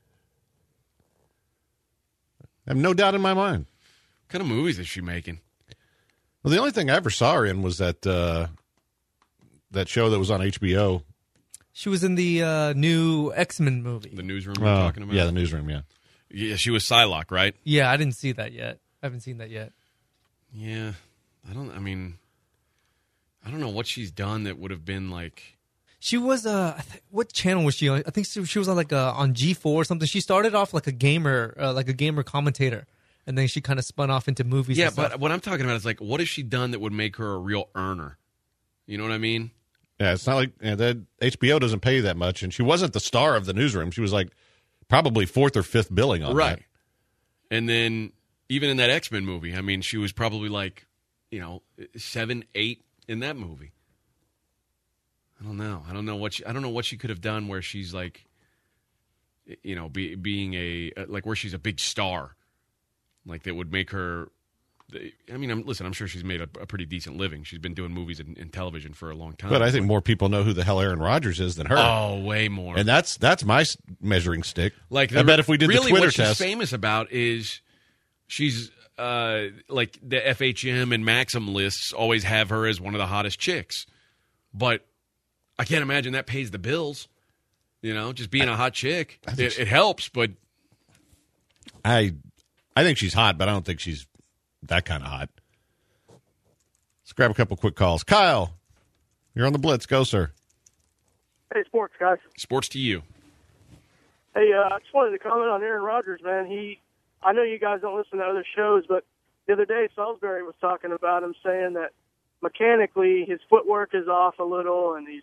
I have no doubt in my mind. What kind of movies is she making? Well, the only thing I ever saw her in was that uh, that show that was on H B O. She was in the uh, new X-Men movie. The Newsroom you're uh, talking about? Yeah, the Newsroom, yeah. Yeah, she was Psylocke, right? Yeah, I didn't see that yet. I haven't seen that yet. Yeah. I don't, I mean... I don't know what she's done that would have been like. She was uh, what channel was she on? I think she, she was on like uh, on G four or something. She started off like a gamer, uh, like a gamer commentator, and then she kind of spun off into movies. Yeah, and stuff. but what I'm talking about is like, what has she done that would make her a real earner? You know what I mean? Yeah, it's not like you know, that H B O doesn't pay you that much, and she wasn't the star of the Newsroom. She was like probably fourth or fifth billing on right. that. And then even in that X-Men movie, I mean, she was probably like, you know, seven, eight. In that movie, I don't know. I don't know what she, I don't know what she could have done where she's like, you know, be, being a like where she's a big star, like that would make her. I mean, I'm, listen, I'm sure she's made a, a pretty decent living. She's been doing movies and, and television for a long time. But I think more people know who the hell Aaron Rodgers is than her. Oh, way more. And that's that's my measuring stick. Like, the, I bet if we did really the Twitter what test, she's famous about is she's. Uh, like the F H M and Maxim lists always have her as one of the hottest chicks, but I can't imagine that pays the bills. You know, just being a hot chick, it, it helps, but I, I think she's hot, but I don't think she's that kind of hot. Let's grab a couple quick calls. Kyle, you're on the Blitz. Go, sir. Hey, sports guys. Sports to you. Hey, uh, I just wanted to comment on Aaron Rodgers, man. He. I know you guys don't listen to other shows, but the other day Salisbury was talking about him, saying that mechanically his footwork is off a little and he's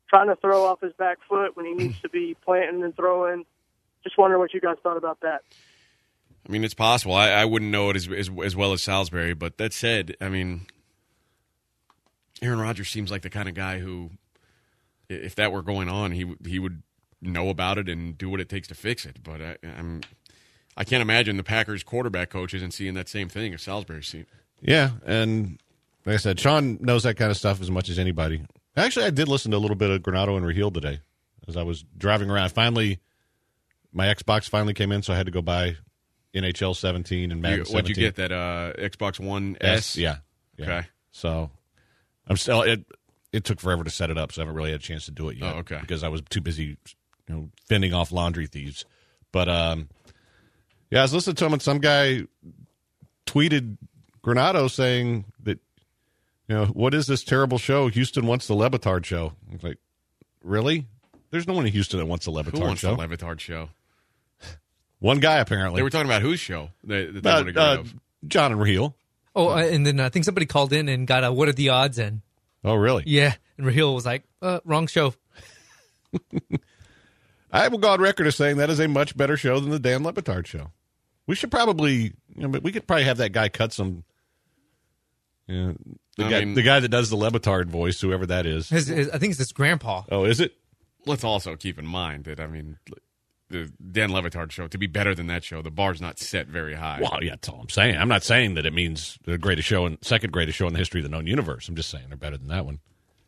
trying to throw off his back foot when he needs to be planting and throwing. Just wondering what you guys thought about that. I mean, it's possible. I, I wouldn't know it as, as as well as Salisbury, but that said, I mean, Aaron Rodgers seems like the kind of guy who, if that were going on, he he would know about it and do what it takes to fix it. But I, I'm, I can't imagine the Packers quarterback coach isn't seeing that same thing as Salisbury's seen. Yeah, and like I said, Sean knows that kind of stuff as much as anybody. Actually, I did listen to a little bit of Granado and Raheel today as I was driving around. Finally, my Xbox finally came in, so I had to go buy N H L seventeen and Madden You, seventeen. what'd you get, that uh, Xbox One S? S? Yeah, yeah. Okay. So I'm still it. It took forever to set it up, so I haven't really had a chance to do it yet. Oh, okay. Because I was too busy, you know, fending off laundry thieves. But um, yeah, I was listening to him, and some guy tweeted Granado saying that, you know, what is this terrible show? Houston wants the Le Batard show. I was like, really? There's no one in Houston that wants the Le Batard Who wants show. the Le Batard show? One guy, apparently. They were talking about whose show that, that they Uh, wanted to get uh, rid of. John and Raheel. Oh, uh, and then I think somebody called in and got a "What are the odds?" and Oh, really? yeah, and Raheel was like, uh, "Wrong show." I will go on record as saying that is a much better show than the Dan Le Batard show. We should probably, you know, but we could probably have that guy cut some. You know, the I guy, mean- the guy that does the Le Batard voice, whoever that is. His, his, I think it's his grandpa. Oh, is it? Let's also keep in mind that, I mean, the Dan Le Batard show, to be better than that show, the bar's not set very high. Well, yeah, that's all I'm saying. I'm not saying that it means the greatest show and second greatest show in the history of the known universe. I'm just saying they're better than that one.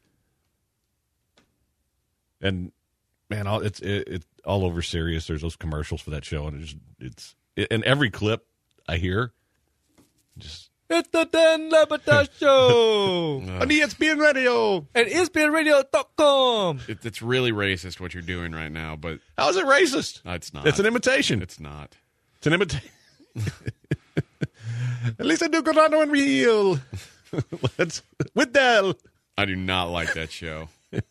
And man, all, it's it, it's all over Sirius. There's those commercials for that show, and it's it's it, and every clip I hear, just It's the Dan Le Batard show on E S P N Radio at E S P N radio dot com. It, it's really racist what you're doing right now, but how is it racist? No, it's not. It's an imitation. It's not. It's an imitation. At least I do Granado and Real. Let's with Dell. I do not like that show.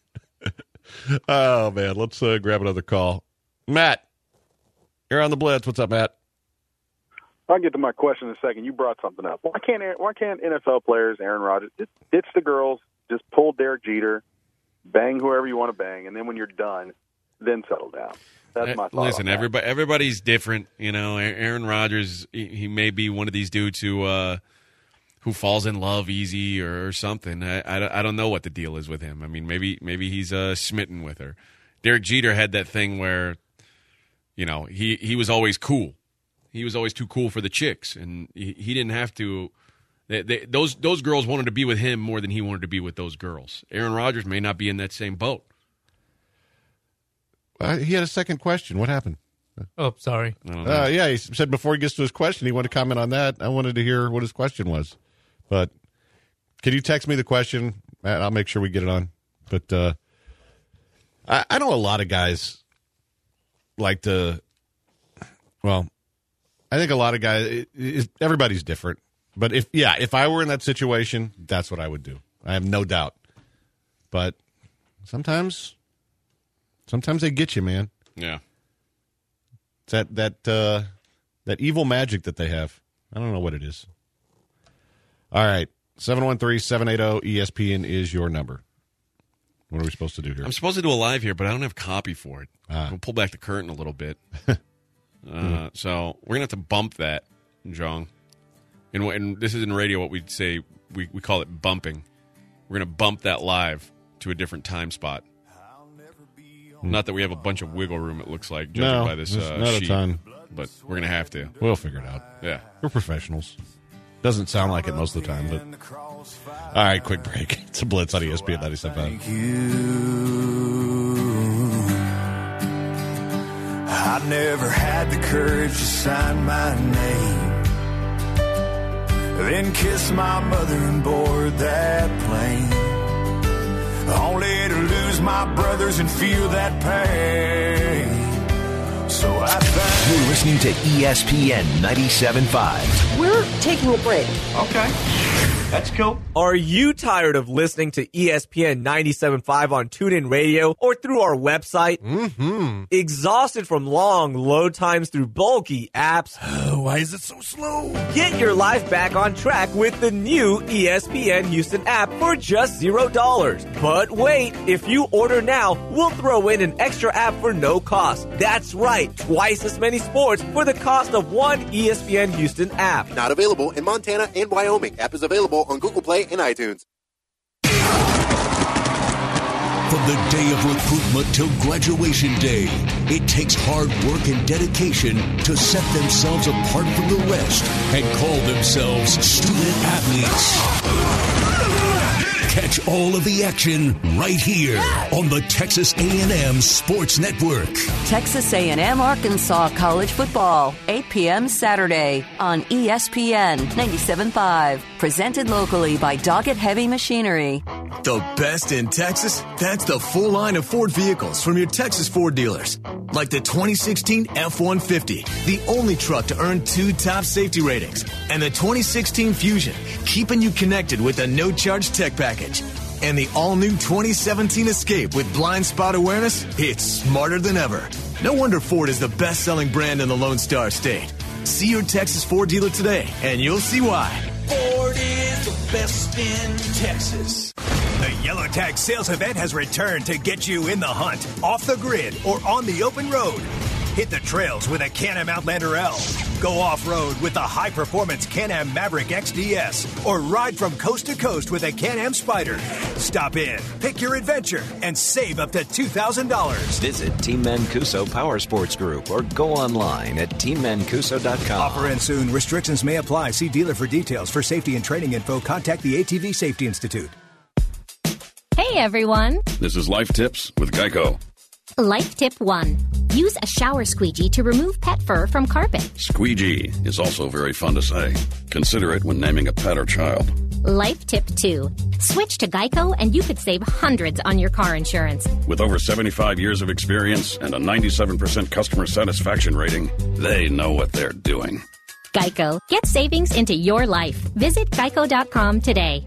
Oh man, let's uh, grab another call. Matt, you're on the Blitz. What's up, Matt? I'll get to my question in a second. You brought something up. Why can't why can't N F L players, Aaron Rodgers, just ditch the girls, just pull Derek Jeter, bang whoever you want to bang, and then when you're done, then settle down? That's my thought. Listen, on that. everybody, everybody's different. You know, Aaron Rodgers, he, he may be one of these dudes who uh, who falls in love easy or, or something. I, I, I don't know what the deal is with him. I mean, maybe maybe he's uh, smitten with her. Derek Jeter had that thing where, you know, he, he was always cool. He was always too cool for the chicks, and he, he didn't have to. They, they, those those girls wanted to be with him more than he wanted to be with those girls. Aaron Rodgers may not be in that same boat. Uh, he had a second question. What happened? Oh, sorry. Uh, yeah, he said before he gets to his question, he wanted to comment on that. I wanted to hear what his question was. But can you text me the question? Matt, I'll make sure we get it on. But uh, I, I know a lot of guys like to, well, I think a lot of guys, it, it, everybody's different. But if, yeah, if I were in that situation, that's what I would do. I have no doubt. But sometimes, sometimes they get you, man. Yeah. It's that that uh, that evil magic that they have. I don't know what it is. All right. seven one three, seven eight zero, E S P N is your number. What are we supposed to do here? I'm supposed to do a live here, but I don't have copy for it. Ah. We'll pull back the curtain a little bit. uh, so we're going to have to bump that, Jong. And, and this is in radio what we'd say, we, we call it bumping. We're going to bump that live to a different time spot. Not that we have a bunch of wiggle room, it looks like, judging No, by this there's uh, not a sheet. ton. But we're going to have to. We'll figure it out. Yeah. We're professionals. Doesn't sound like it most of the time, but. All right, quick break. It's a Blitz on E S P N ninety-seven point five. I never had the courage to sign my name, then kiss my mother and board that plane, only to lose my brothers and feel that pain. So I found. You're listening to E S P N ninety-seven point five. We're taking a break. Okay. That's cool. Are you tired of listening to E S P N ninety-seven point five on TuneIn Radio or through our website? Mm-hmm. Exhausted from long load times through bulky apps? Why is it so slow? Get your life back on track with the new E S P N Houston app for just zero dollars. But wait, if you order now, we'll throw in an extra app for no cost. That's right, twice as many sports for the cost of one E S P N Houston app. Not available in Montana and Wyoming. App is available on Google Play and iTunes. From the day of recruitment till graduation day, it takes hard work and dedication to set themselves apart from the rest and call themselves student athletes. Catch all of the action right here on the Texas A and M Sports Network. Texas A and M Arkansas College Football, eight p.m. Saturday on E S P N ninety-seven point five. Presented locally by Doggett Heavy Machinery. The best in Texas? That's the full line of Ford vehicles from your Texas Ford dealers. Like the twenty sixteen F one fifty, the only truck to earn two top safety ratings. And the twenty sixteen Fusion, keeping you connected with a no-charge tech package. And the all-new twenty seventeen Escape with blind spot awareness, it's smarter than ever. No wonder Ford is the best-selling brand in the Lone Star State. See your Texas Ford dealer today, and you'll see why. Ford is the best in Texas. The Yellow Tag sales event has returned to get you in the hunt, off the grid, or on the open road. Hit the trails with a Can-Am Outlander L. Go off-road with the high-performance Can-Am Maverick X D S. Or ride from coast to coast with a Can-Am Spyder. Stop in, pick your adventure, and save up to two thousand dollars. Visit Team Mancuso Power Sports Group or go online at team mancuso dot com. Offer ends soon. Restrictions may apply. See dealer for details. For safety and training info, contact the A T V Safety Institute. Hey, everyone. This is Life Tips with Geico. Life Tip one. Use a shower squeegee to remove pet fur from carpet. Squeegee is also very fun to say. Consider it when naming a pet or child. Life Tip two. Switch to Geico and you could save hundreds on your car insurance. With over seventy-five years of experience and a ninety-seven percent customer satisfaction rating, they know what they're doing. Geico. Get savings into your life. Visit geico dot com today.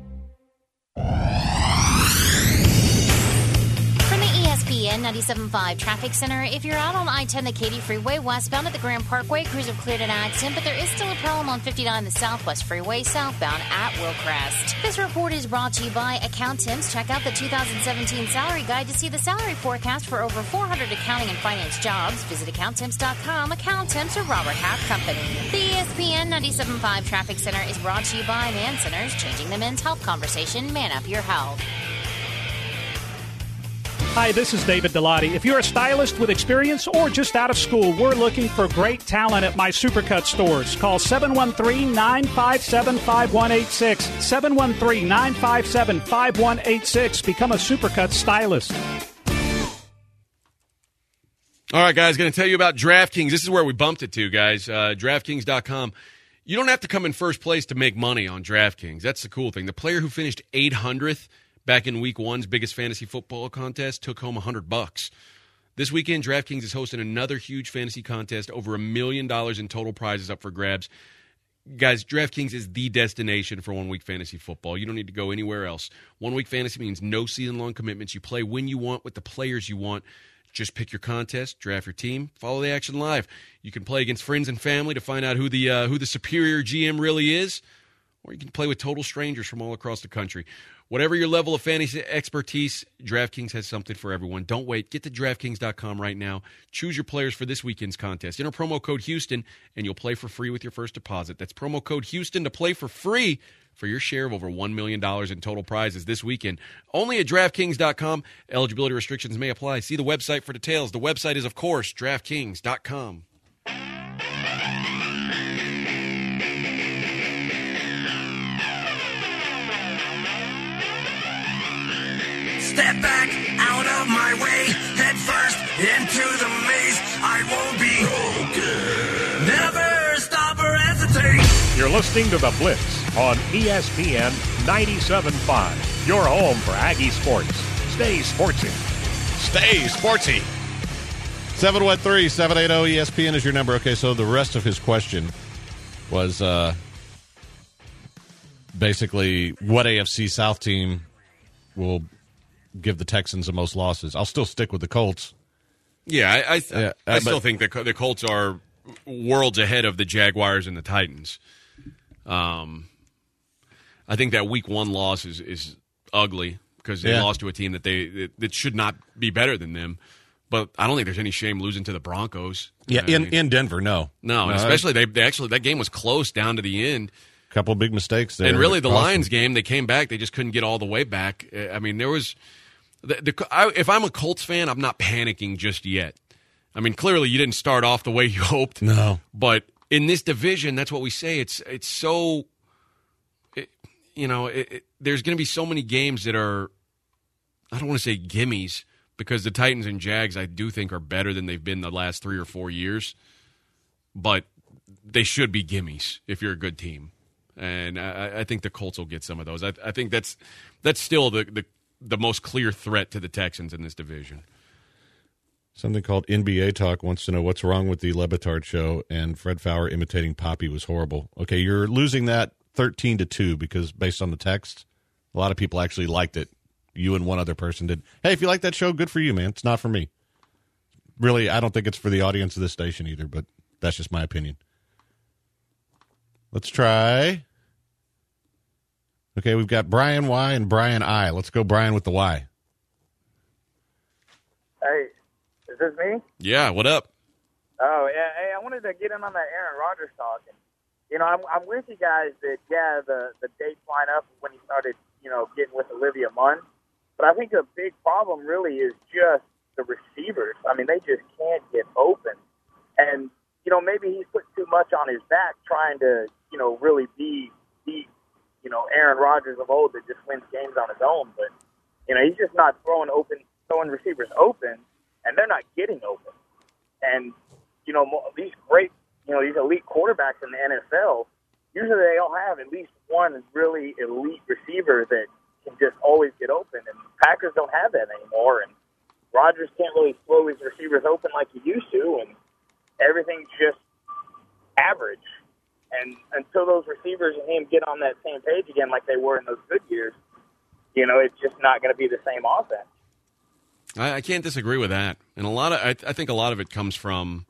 E S P N ninety-seven point five Traffic Center. If you're out on I ten, the Katy Freeway, westbound at the Grand Parkway, crews have cleared an accident, but there is still a problem on fifty-nine, the Southwest Freeway, southbound at Willcrest. This report is brought to you by Accountants. Check out the two thousand seventeen Salary Guide to see the salary forecast for over four hundred accounting and finance jobs. Visit accountants dot com. Accountants are Robert Half Company. The E S P N ninety-seven point five Traffic Center is brought to you by Man Centers, changing the men's health conversation. Man up your health. Hi, this is David Delotti. If you're a stylist with experience or just out of school, we're looking for great talent at my Supercut stores. Call seven one three, nine five seven, five one eight six. seven one three, nine five seven, five one eight six. Become a Supercut stylist. All right, guys, going to tell you about DraftKings. This is where we bumped it to, guys. Uh, DraftKings dot com. You don't have to come in first place to make money on DraftKings. That's the cool thing. The player who finished eight hundredth back in week one's biggest fantasy football contest took home one hundred bucks. This weekend, DraftKings is hosting another huge fantasy contest, over a million dollars in total prizes up for grabs. Guys, DraftKings is the destination for one-week fantasy football. You don't need to go anywhere else. One-week fantasy means no season-long commitments. You play when you want with the players you want. Just pick your contest, draft your team, follow the action live. You can play against friends and family to find out who the uh, who the superior G M really is, or you can play with total strangers from all across the country. Whatever your level of fantasy expertise, DraftKings has something for everyone. Don't wait. Get to DraftKings dot com right now. Choose your players for this weekend's contest. Enter promo code Houston, and you'll play for free with your first deposit. That's promo code Houston to play for free for your share of over one million dollars in total prizes this weekend. Only at DraftKings dot com. Eligibility restrictions may apply. See the website for details. The website is, of course, DraftKings dot com. Step back, out of my way, head first into the maze. I won't be broken. Never stop or hesitate. You're listening to The Blitz on E S P N ninety-seven point five. Your home for Aggie sports. Stay sportsy. Stay sportsy. seven one three, seven eight zero, E S P N is your number. Okay, so the rest of his question was uh, basically what A F C South team will give the Texans the most losses. I'll still stick with the Colts. Yeah, I I, th- Yeah, I uh, still but- think the the Colts are worlds ahead of the Jaguars and the Titans. Um, I think that Week One loss is, is ugly because they Yeah. lost to a team that they that, that should not be better than them. But I don't think there's any shame losing to the Broncos. Yeah, I in, mean, in Denver, no. no, and especially they, they actually that game was close down to the end. A couple of big mistakes there. And really, the Awesome. Lions game, they came back. They just couldn't get all the way back. Uh, I mean, there was the, the I, if I'm a Colts fan, I'm not panicking just yet. I mean, clearly you didn't start off the way you hoped. No, but in this division, that's what we say. It's it's so, it, you know, it, it, there's going to be so many games that are, I don't want to say gimmies, because the Titans and Jags, I do think, are better than they've been the last three or four years. But they should be gimmies if you're a good team. And I, I think the Colts will get some of those. I, I think that's that's still the, the the most clear threat to the Texans in this division. Something called N B A Talk wants to know what's wrong with the Le Batard show, and Fred Fowler imitating Poppy was horrible. Okay, you're losing that thirteen to two because based on the text, a lot of people actually liked it. You and one other person did. Hey, if you like that show, good for you, man. It's not for me. Really, I don't think it's for the audience of this station either, but that's just my opinion. Let's try. Okay, we've got Brian Y and Brian I. Let's go Brian with the Y. Hey, is this me? Yeah, what up? Oh, yeah. Hey, I wanted to get in on that Aaron Rodgers talk. And, you know, I'm, I'm with you guys that, yeah, the, the dates line up when he started, you know, getting with Olivia Munn. But I think a big problem really is just the receivers. I mean, they just can't get open. And, you know, maybe he's put too much on his back trying to, you know, really be, be you know, Aaron Rodgers of old that just wins games on his own. But, you know, he's just not throwing open, throwing receivers open, and they're not getting open. And, you know, these great, you know, these elite quarterbacks in the N F L, usually they all have at least one really elite receiver that can just always get open. And Packers don't have that anymore. And Rodgers can't really throw his receivers open like he used to, and everything's just average. And until those receivers and him get on that same page again like they were in those good years, you know, it's just not going to be the same offense. I, I can't disagree with that. And a lot of, I, I think a lot of it comes from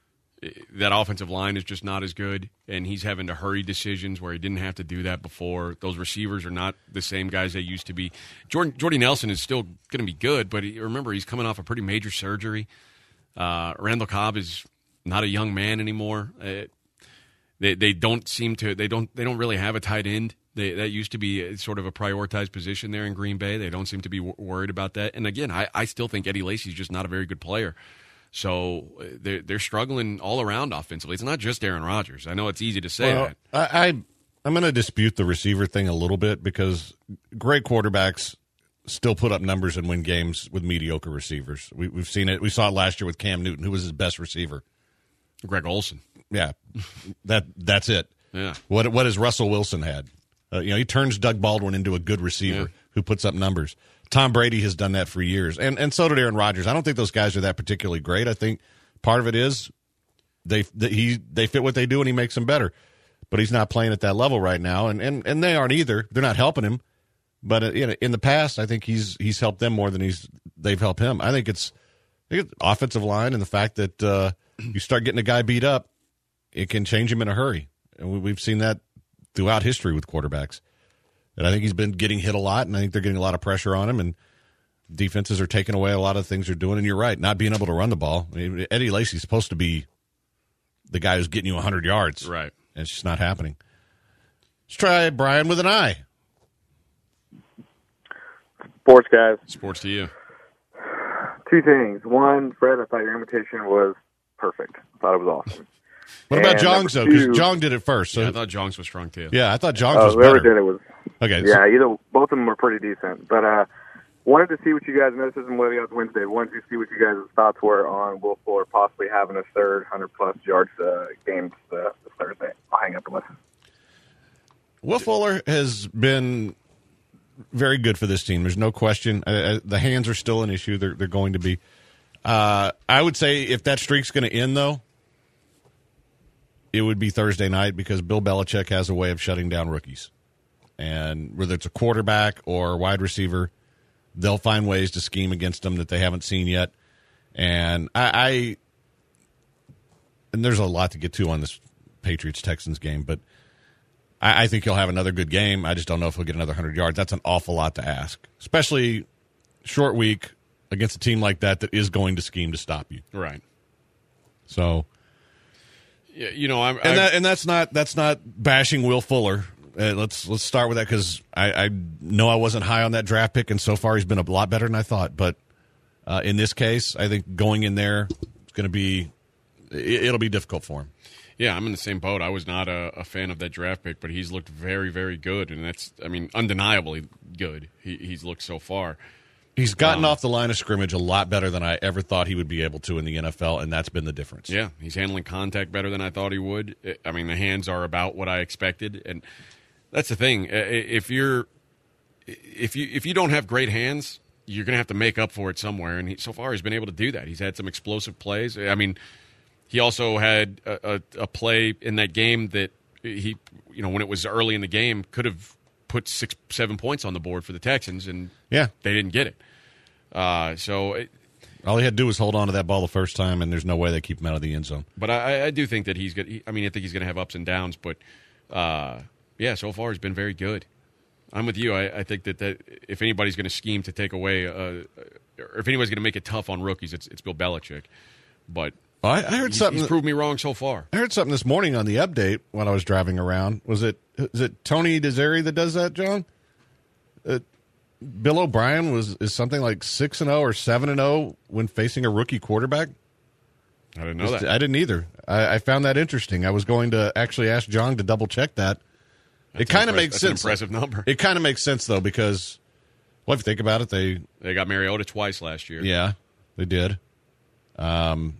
that offensive line is just not as good, and he's having to hurry decisions where he didn't have to do that before. Those receivers are not the same guys they used to be. Jordan, Jordy Nelson is still going to be good, but he, remember, he's coming off a pretty major surgery. Uh, Randall Cobb is not a young man anymore. Uh, they they don't seem to they don't they don't really have a tight end. They, that used to be sort of a prioritized position there in Green Bay. They don't seem to be w- worried about that. And again, I, I still think Eddie Lacy's just not a very good player. So they're, they're struggling all around offensively. It's not just Aaron Rodgers. I know it's easy to say well, that. I, I, I'm going to dispute the receiver thing a little bit because great quarterbacks still put up numbers and win games with mediocre receivers. We, we've seen it. We saw it last year with Cam Newton, who was his best receiver. Greg Olsen. Yeah, that that's it. Yeah. What what has Russell Wilson had? Uh, you know, he turns Doug Baldwin into a good receiver Yeah. who puts up numbers. Tom Brady has done that for years, and and so did Aaron Rodgers. I don't think those guys are that particularly great. I think part of it is they they, he they fit what they do, and he makes them better. But he's not playing at that level right now, and and, and they aren't either. They're not helping him. But uh, you know, in the past, I think he's he's helped them more than he's they've helped him. I think it's, I think it's offensive line and the fact that uh, you start getting a guy beat up, it can change him in a hurry, and we, we've seen that throughout history with quarterbacks. And I think he's been getting hit a lot, and I think they're getting a lot of pressure on him, and defenses are taking away a lot of things they're doing. And you're right, not being able to run the ball. I mean, Eddie Lacy's supposed to be the guy who's getting you one hundred yards. Right. And it's just not happening. Let's try Brian with an I. Sports guys. Sports to you. Two things. One, Fred, I thought your invitation was perfect. I thought it was awesome. What about And Jongs, though? number Because two- Jong did it first. So Yeah, I thought Jongs was strong, too. Yeah, I thought Jongs Oh, was whoever better. did it was. Okay. Yeah, either both of them were pretty decent. But uh, wanted to see what you guys, and this isn't what else Wednesday, wanted to see what you guys' thoughts were on Will Fuller possibly having a third one hundred plus yards uh, game uh, this Thursday. I'll hang up the listen. Will Fuller has been very good for this team. There's no question. Uh, uh, the hands are still an issue. They're they're going to be. Uh, I would say if that streak's going to end, though, it would be Thursday night because Bill Belichick has a way of shutting down rookies. And whether it's a quarterback or wide receiver, they'll find ways to scheme against them that they haven't seen yet. And I, I and there's a lot to get to on this Patriots-Texans game, but I, I think he'll have another good game. I just don't know if he'll get another one hundred yards. That's an awful lot to ask, especially short week against a team like that that is going to scheme to stop you. Right. So, yeah, you know, I'm, and I'm, that and that's not that's not bashing Will Fuller. Uh, let's let's start with that because I, I know I wasn't high on that draft pick, and so far he's been a lot better than I thought. But uh, in this case, I think going in there it's going to be it, it'll be difficult for him. Yeah, I'm in the same boat. I was not a, a fan of that draft pick, but he's looked very, very good, and that's I mean undeniably good. He, he's looked so far. He's gotten um, off the line of scrimmage a lot better than I ever thought he would be able to in the N F L, and that's been the difference. Yeah, he's handling contact better than I thought he would. I mean, the hands are about what I expected, and that's the thing. If you're if you if you don't have great hands, you're going to have to make up for it somewhere. And he, so far, he's been able to do that. He's had some explosive plays. I mean, he also had a, a, a play in that game that he, you know, when it was early in the game, could have put six, seven points on the board for the Texans, and yeah, they didn't get it. Uh, so it, all he had to do was hold on to that ball the first time, and there's no way they keep him out of the end zone. But I, I do think that he's good. I mean, I think he's going to have ups and downs, but uh, yeah, so far he's been very good. I'm with you. I, I think that, that if anybody's going to scheme to take away, uh, or if anybody's going to make it tough on rookies, it's, it's Bill Belichick. But well, I, I heard he's, something. He's proved me wrong so far. I heard something this morning on the update when I was driving around. Was it is it Tony Desari that does that, John? Uh, Bill O'Brien was is something like six and zero or seven and zero when facing a rookie quarterback. I didn't know that. I didn't either. I, I found that interesting. I was going to actually ask John to double check that. That's it kind of impre- makes that's sense. An impressive number. It kind of makes sense though because, well, if you think about it, they they got Mariota twice last year. Yeah, they did. Um,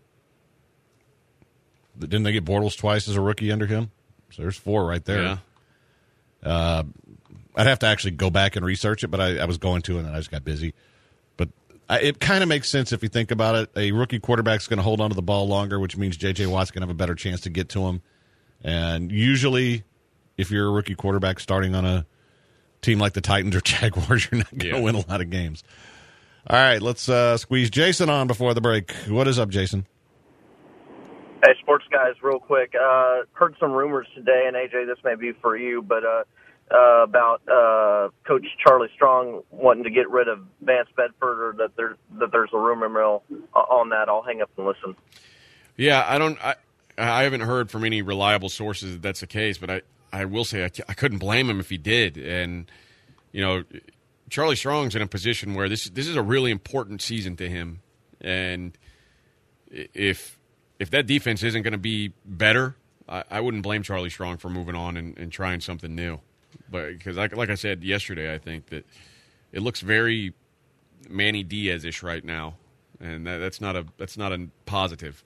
didn't they get Bortles twice as a rookie under him? So there's four right there. Yeah. Uh, I'd have to actually go back and research it, but I, I was going to, and then I just got busy. But I, it kind of makes sense if you think about it. A rookie quarterback's going to hold onto the ball longer, which means J J Watt's going to have a better chance to get to him. And usually, if you're a rookie quarterback starting on a team like the Titans or Jaguars, you're not going to Yeah. win a lot of games. All right, let's uh, squeeze Jason on before the break. What is up, Jason? Hey, sports guys, real quick. Uh, heard some rumors today, and A J, this may be for you, but uh, uh, about uh, Coach Charlie Strong wanting to get rid of Vance Bedford, or that there that there's a rumor mill on that. I'll hang up and listen. Yeah, I don't. I, I haven't heard from any reliable sources that that's the case, but I, I will say I, I couldn't blame him if he did. And you know, Charlie Strong's in a position where this this is a really important season to him, and if if that defense isn't going to be better, I, I wouldn't blame Charlie Strong for moving on and, and trying something new. But because, like, like I said yesterday, I think that it looks very Manny Diaz-ish right now, and that, that's not a that's not a positive.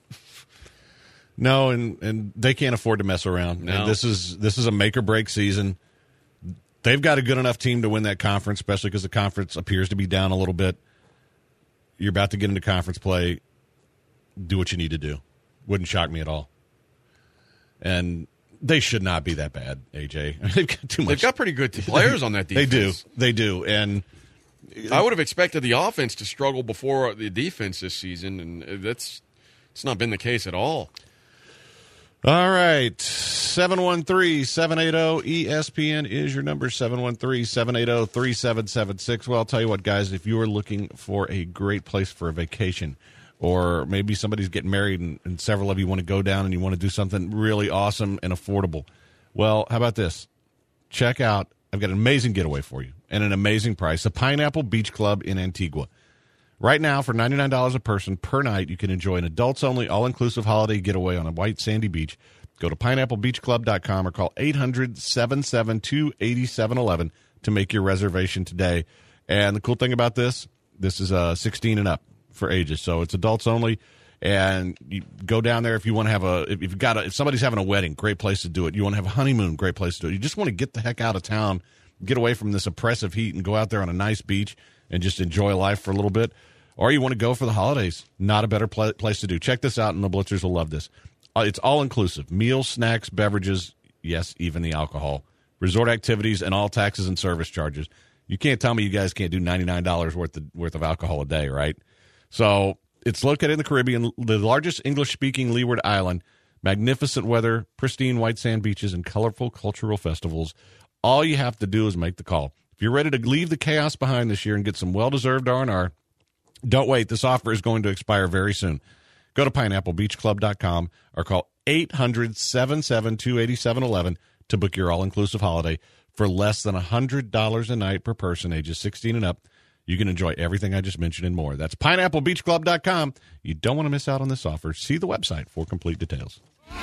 No, and, and they can't afford to mess around. No. And this is this is a make or break season. They've got a good enough team to win that conference, especially because the conference appears to be down a little bit. You're about to get into conference play. Do what you need to do. Wouldn't shock me at all. And they should not be that bad, A J. They've got too much. They've got pretty good players on that defense. They do. They do. And I would have expected the offense to struggle before the defense this season, and that's it's not been the case at all. All right. seven one three, seven eight zero, E S P N is your number, seven one three, seven eight zero, three seven seven six. Well, I'll tell you what, guys, if you are looking for a great place for a vacation, or maybe somebody's getting married and, and several of you want to go down and you want to do something really awesome and affordable, well, how about this? Check out, I've got an amazing getaway for you and an amazing price, the Pineapple Beach Club in Antigua. Right now, for ninety-nine dollars a person per night, you can enjoy an adults-only, all-inclusive holiday getaway on a white sandy beach. Go to pineapple beach club dot com or call eight hundred, seven seven two, eight seven one one to make your reservation today. And the cool thing about this, this is uh, sixteen and up for ages, so it's adults only. And you go down there if you want to have a, if you've got a, if somebody's having a wedding, great place to do it. You want to have a honeymoon, great place to do it. You just want to get the heck out of town, get away from this oppressive heat, and go out there on a nice beach and just enjoy life for a little bit. or you want to go for the holidays, not a better pl- place to do. Check this out, and the Blitzers will love this. Uh, it's all-inclusive. Meals, snacks, beverages, yes, even the alcohol. Resort activities, and all taxes and service charges. You can't tell me you guys can't do ninety-nine dollars worth of, worth of alcohol a day, right? So it's located in the Caribbean, the largest English-speaking Leeward island. Magnificent weather, pristine white sand beaches, and colorful cultural festivals. All you have to do is make the call. If you're ready to leave the chaos behind this year and get some well-deserved R and R, don't wait. This offer is going to expire very soon. Go to pineapple beach club dot com or call eight hundred, seven seven two, eight seven one one to book your all-inclusive holiday for less than one hundred dollars a night per person, ages sixteen and up. You can enjoy everything I just mentioned and more. That's pineapple beach club dot com. You don't want to miss out on this offer. See the website for complete details.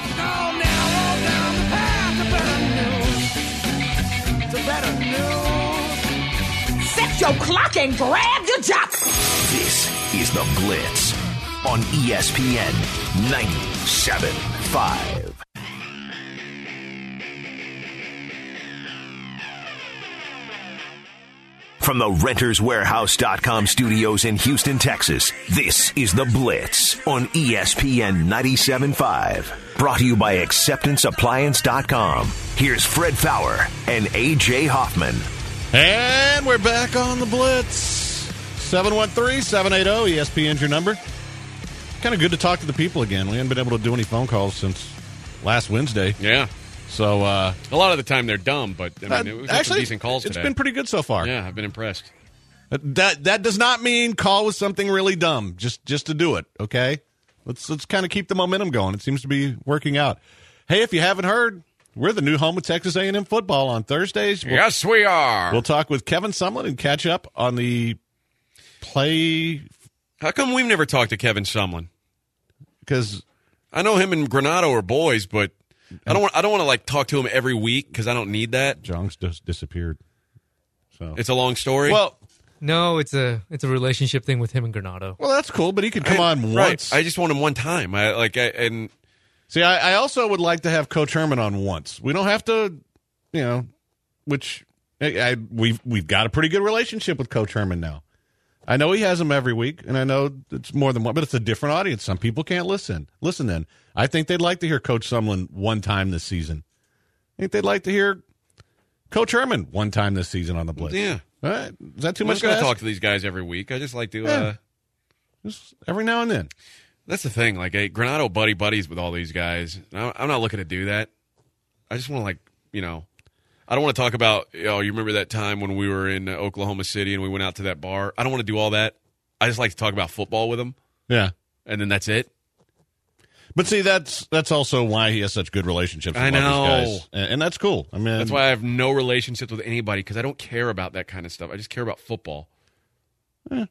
Set your clock and grab your jock. This is The Blitz on E S P N ninety-seven point five. From the Renters Warehouse dot com studios in Houston, Texas, this is The Blitz on E S P N ninety-seven point five. Brought to you by Acceptance Appliance dot com. Here's Fred Faour and A J Hoffman. And we're back on The Blitz. seven one three, seven eight zero, E S P N's your number. Kind of good to talk to the people again. We haven't been able to do any phone calls since last Wednesday. Yeah. So uh, a lot of the time they're dumb, but I mean, uh, it was actually, some decent calls it's today. been pretty good so far. Yeah, I've been impressed. That that does not mean call with something really dumb, just just to do it. Okay, let's let's kind of keep the momentum going. It seems to be working out. Hey, if you haven't heard, we're the new home of Texas A and M football on Thursdays. We'll, yes, we are. We'll talk with Kevin Sumlin and catch up on the play. How come we've never talked to Kevin Sumlin? Because I know him and Granado are boys, but I don't want. I don't want to like talk to him every week because I don't need that. Jong's just disappeared. So it's a long story. Well, no, it's a it's a relationship thing with him and Granado. Well, that's cool, but he could come I, on right. once. I just want him one time. I like I, and see. I, I also would like to have Coach Herman on once. We don't have to, you know, which I, I we've we've got a pretty good relationship with Coach Herman now. I know he has them every week, and I know it's more than one, but it's a different audience. Some people can't listen. Listen then. I think they'd like to hear Coach Sumlin one time this season. I think they'd like to hear Coach Herman one time this season on the Blitz. Yeah. All right. Is that too I'm much just going to to ask? talk to these guys every week. I just like to. Yeah. Uh, just every now and then. That's the thing. Like, hey, Granado buddy buddies with all these guys. I'm not looking to do that. I just want to, like, you know, I don't want to talk about, you know, you remember that time when we were in uh, Oklahoma City and we went out to that bar. I don't want to do all that. I just like to talk about football with him. Yeah. And then that's it. But see, that's that's also why he has such good relationships with I know. all these guys. And, and that's cool. I mean, That's why I have no relationships with anybody because I don't care about that kind of stuff. I just care about football. Yeah.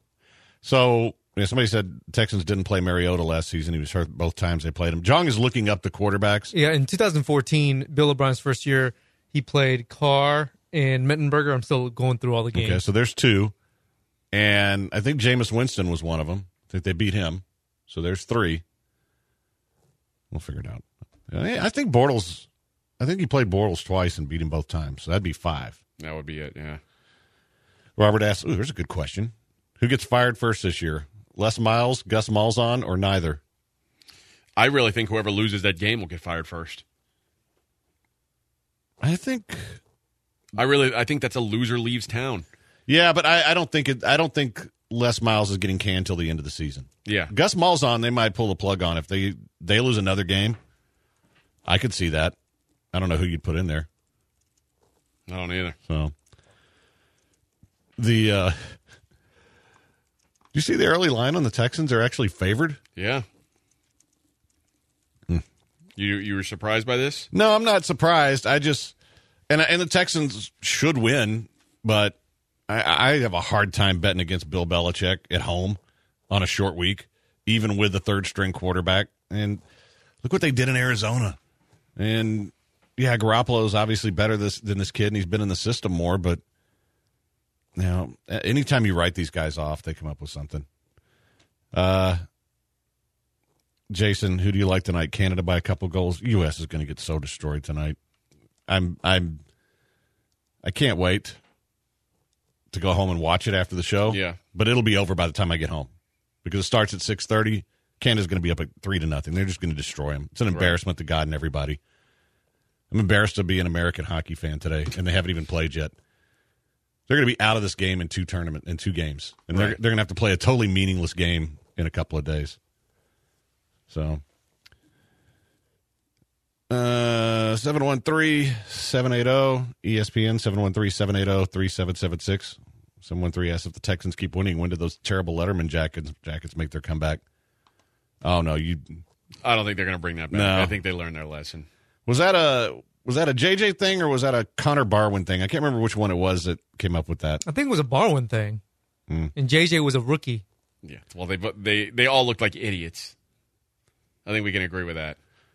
So, yeah, somebody said Texans didn't play Mariota last season. He was hurt both times they played him. Jong is looking up the quarterbacks. Yeah, in two thousand fourteen, Bill O'Brien's first year, he played Carr and Mettenberger. I'm still going through all the games. Okay, so there's two. And I think Jameis Winston was one of them. I think they beat him. So there's three. We'll figure it out. I think Bortles, I think he played Bortles twice and beat him both times. So that'd be five. That would be it, yeah. Robert asks, ooh, there's a good question. Who gets fired first this year? Les Miles, Gus Malzahn, or neither? I really think whoever loses that game will get fired first. I think. I really, I think that's a loser leaves town. Yeah, but I, I don't think it. I don't think Les Miles is getting canned till the end of the season. Yeah, Gus Malzahn, they might pull the plug on if they they lose another game. I could see that. I don't know who you'd put in there. I don't either. So the uh, you see the early line on the Texans are actually favored. Yeah. Hmm. You you were surprised by this? No, I'm not surprised. I just and and the Texans should win, but I, I have a hard time betting against Bill Belichick at home on a short week, even with the third string quarterback. And look what they did in Arizona. And yeah, Garoppolo is obviously better this, than this kid, and he's been in the system more. But you know, anytime you write these guys off, they come up with something. Uh, Jason, who do you like tonight? Canada by a couple goals. U S is going to get so destroyed tonight. I'm I'm I can't wait to go home and watch it after the show. Yeah. but it'll be over by the time I get home because it starts at six thirty. Canada's going to be up at three to nothing. They're just going to destroy them. It's an embarrassment right. to God and everybody. I'm embarrassed to be an American hockey fan today, and they haven't even played yet. They're going to be out of this game in two tournament in two games, and right. they're they're going to have to play a totally meaningless game in a couple of days. So, uh, seven one three, seven eight zero, E S P N, seven one three, seven eight zero, three seven seven six. seven one three asks if the Texans keep winning, when do those terrible Letterman jackets jackets make their comeback? Oh, no. you. I don't think they're going to bring that back. No. I think they learned their lesson. Was that a was that a J J thing or was that a Connor Barwin thing? I can't remember which one it was that came up with that. I think it was a Barwin thing. Mm. And J J was a rookie. Yeah. Well, they they they all looked like idiots. I think we can agree with that.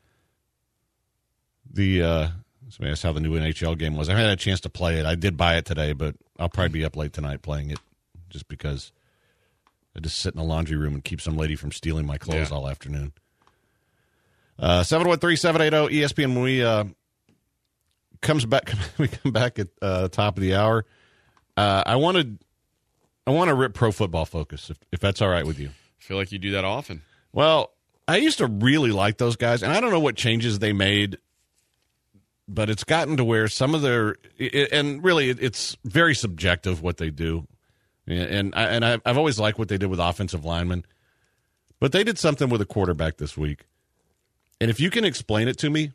The uh, somebody asked how the new N H L game was. I haven't had a chance to play it. I did buy it today, but I'll probably be up late tonight playing it just because I just sit in the laundry room and keep some lady from stealing my clothes yeah. all afternoon. Uh, seven one three, seven eight zero, E S P N. When we uh, comes back, we come back at uh, the top of the hour. Uh, I wanted, I want to rip Pro Football Focus, if, if that's all right with you. I feel like you do that often. Well, I used to really like those guys, and I don't know what changes they made, but it's gotten to where some of their, and really it's very subjective what they do. And I, and I've always liked what they did with offensive linemen, but they did something with a quarterback this week. And if you can explain it to me,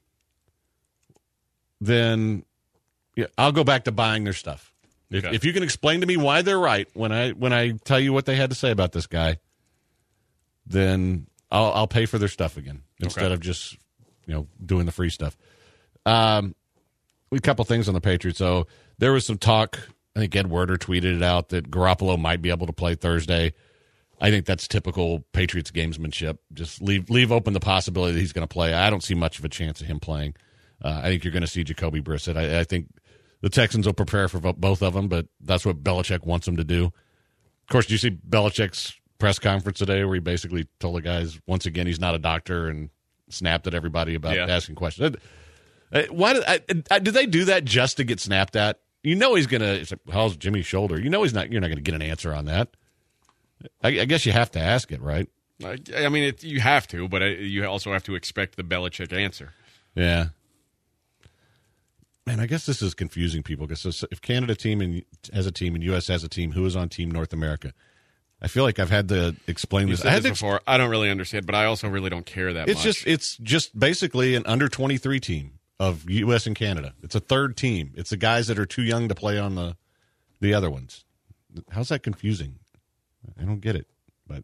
then yeah, I'll go back to buying their stuff. If, okay. if you can explain to me why they're right when I when I tell you what they had to say about this guy, then I'll I'll pay for their stuff again instead okay. of just you know doing the free stuff. Um, a couple things on the Patriots. So there was some talk. I think Ed Werder tweeted it out that Garoppolo might be able to play Thursday. I think that's typical Patriots gamesmanship. Just leave leave open the possibility that he's going to play. I don't see much of a chance of him playing. Uh, I think you're going to see Jacoby Brissett. I, I think the Texans will prepare for both of them, but that's what Belichick wants them to do. Of course, did you see Belichick's press conference today where he basically told the guys, once again, he's not a doctor and snapped at everybody about yeah. asking questions. Why did, I, I, did they do that just to get snapped at? You know he's going to like, – how's Jimmy's shoulder? You know he's not. You're not going to get an answer on that. I, I guess you have to ask it, right? I, I mean, it, you have to, but you also have to expect the Belichick answer. Yeah. Man, I guess this is confusing people because if Canada team and has a team and U S has a team, who is on Team North America? I feel like I've had to explain You've this. Said I had this to, before. I don't really understand, but I also really don't care that it's much. Just, it's just basically an under twenty-three team of U S and Canada. It's a third team. It's the guys that are too young to play on the the other ones. How's that confusing? I don't get it. But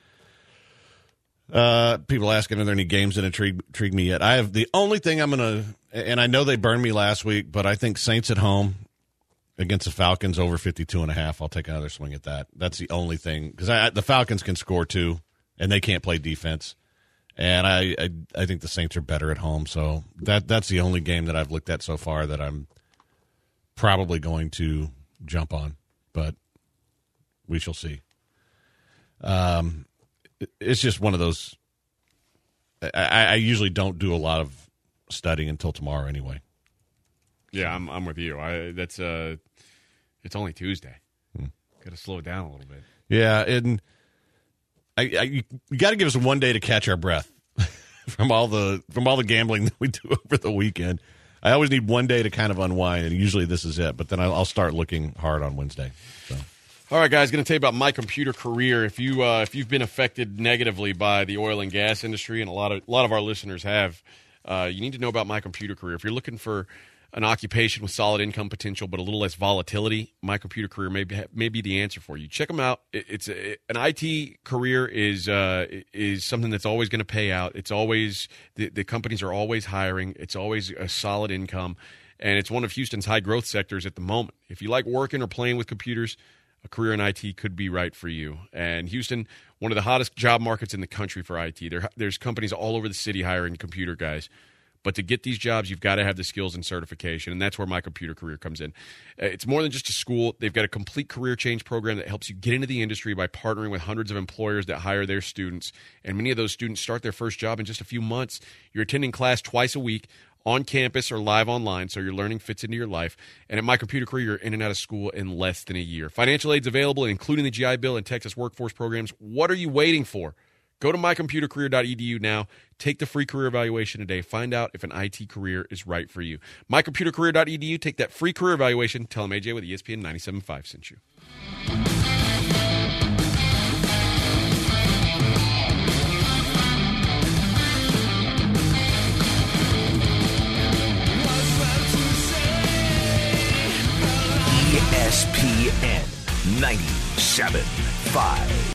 uh, people asking, are there any games that intrigue, intrigue me yet? I have the only thing I'm going to, and I know they burned me last week, but I think Saints at home against the Falcons over fifty-two and a half. I'll take another swing at that. That's the only thing. Because the Falcons can score too, and they can't play defense. And I, I I think the Saints are better at home. So that that's the only game that I've looked at so far that I'm probably going to jump on. But we shall see. Um, it's just one of those. I, I usually don't do a lot of studying until tomorrow anyway. Yeah, I'm I'm with you. I that's uh, it's only Tuesday. Hmm. Got to slow it down a little bit. Yeah, and I, I you got to give us one day to catch our breath from all the from all the gambling that we do over the weekend. I always need one day to kind of unwind, and usually this is it. But then I'll start looking hard on Wednesday. So. All right, guys, going to tell you about My Computer Career. If you uh, if you've been affected negatively by the oil and gas industry, and a lot of a lot of our listeners have, uh, you need to know about My Computer Career. If you're looking for an occupation with solid income potential but a little less volatility, My Computer Career may be, may be the answer for you. Check them out. It, it's a, an I T career is uh, is something that's always going to pay out. It's always the, the companies are always hiring. It's always a solid income, and it's one of Houston's high growth sectors at the moment. If you like working or playing with computers, a career in I T could be right for you. And Houston, one of the hottest job markets in the country for I T. There, there's companies all over the city hiring computer guys. But to get these jobs, you've got to have the skills and certification, and that's where My Computer Career comes in. It's more than just a school. They've got a complete career change program that helps you get into the industry by partnering with hundreds of employers that hire their students. And many of those students start their first job in just a few months. You're attending class twice a week. on campus or live online, so your learning fits into your life. And at My Computer Career, you're in and out of school in less than a year. Financial aid's available, including the G I Bill and Texas workforce programs. What are you waiting for? Go to my computer career dot e d u now. Take the free career evaluation today. Find out if an I T career is right for you. my computer career dot e d u. Take that free career evaluation. Tell them A J with E S P N ninety-seven point five sent you. E S P N ninety-seven point five.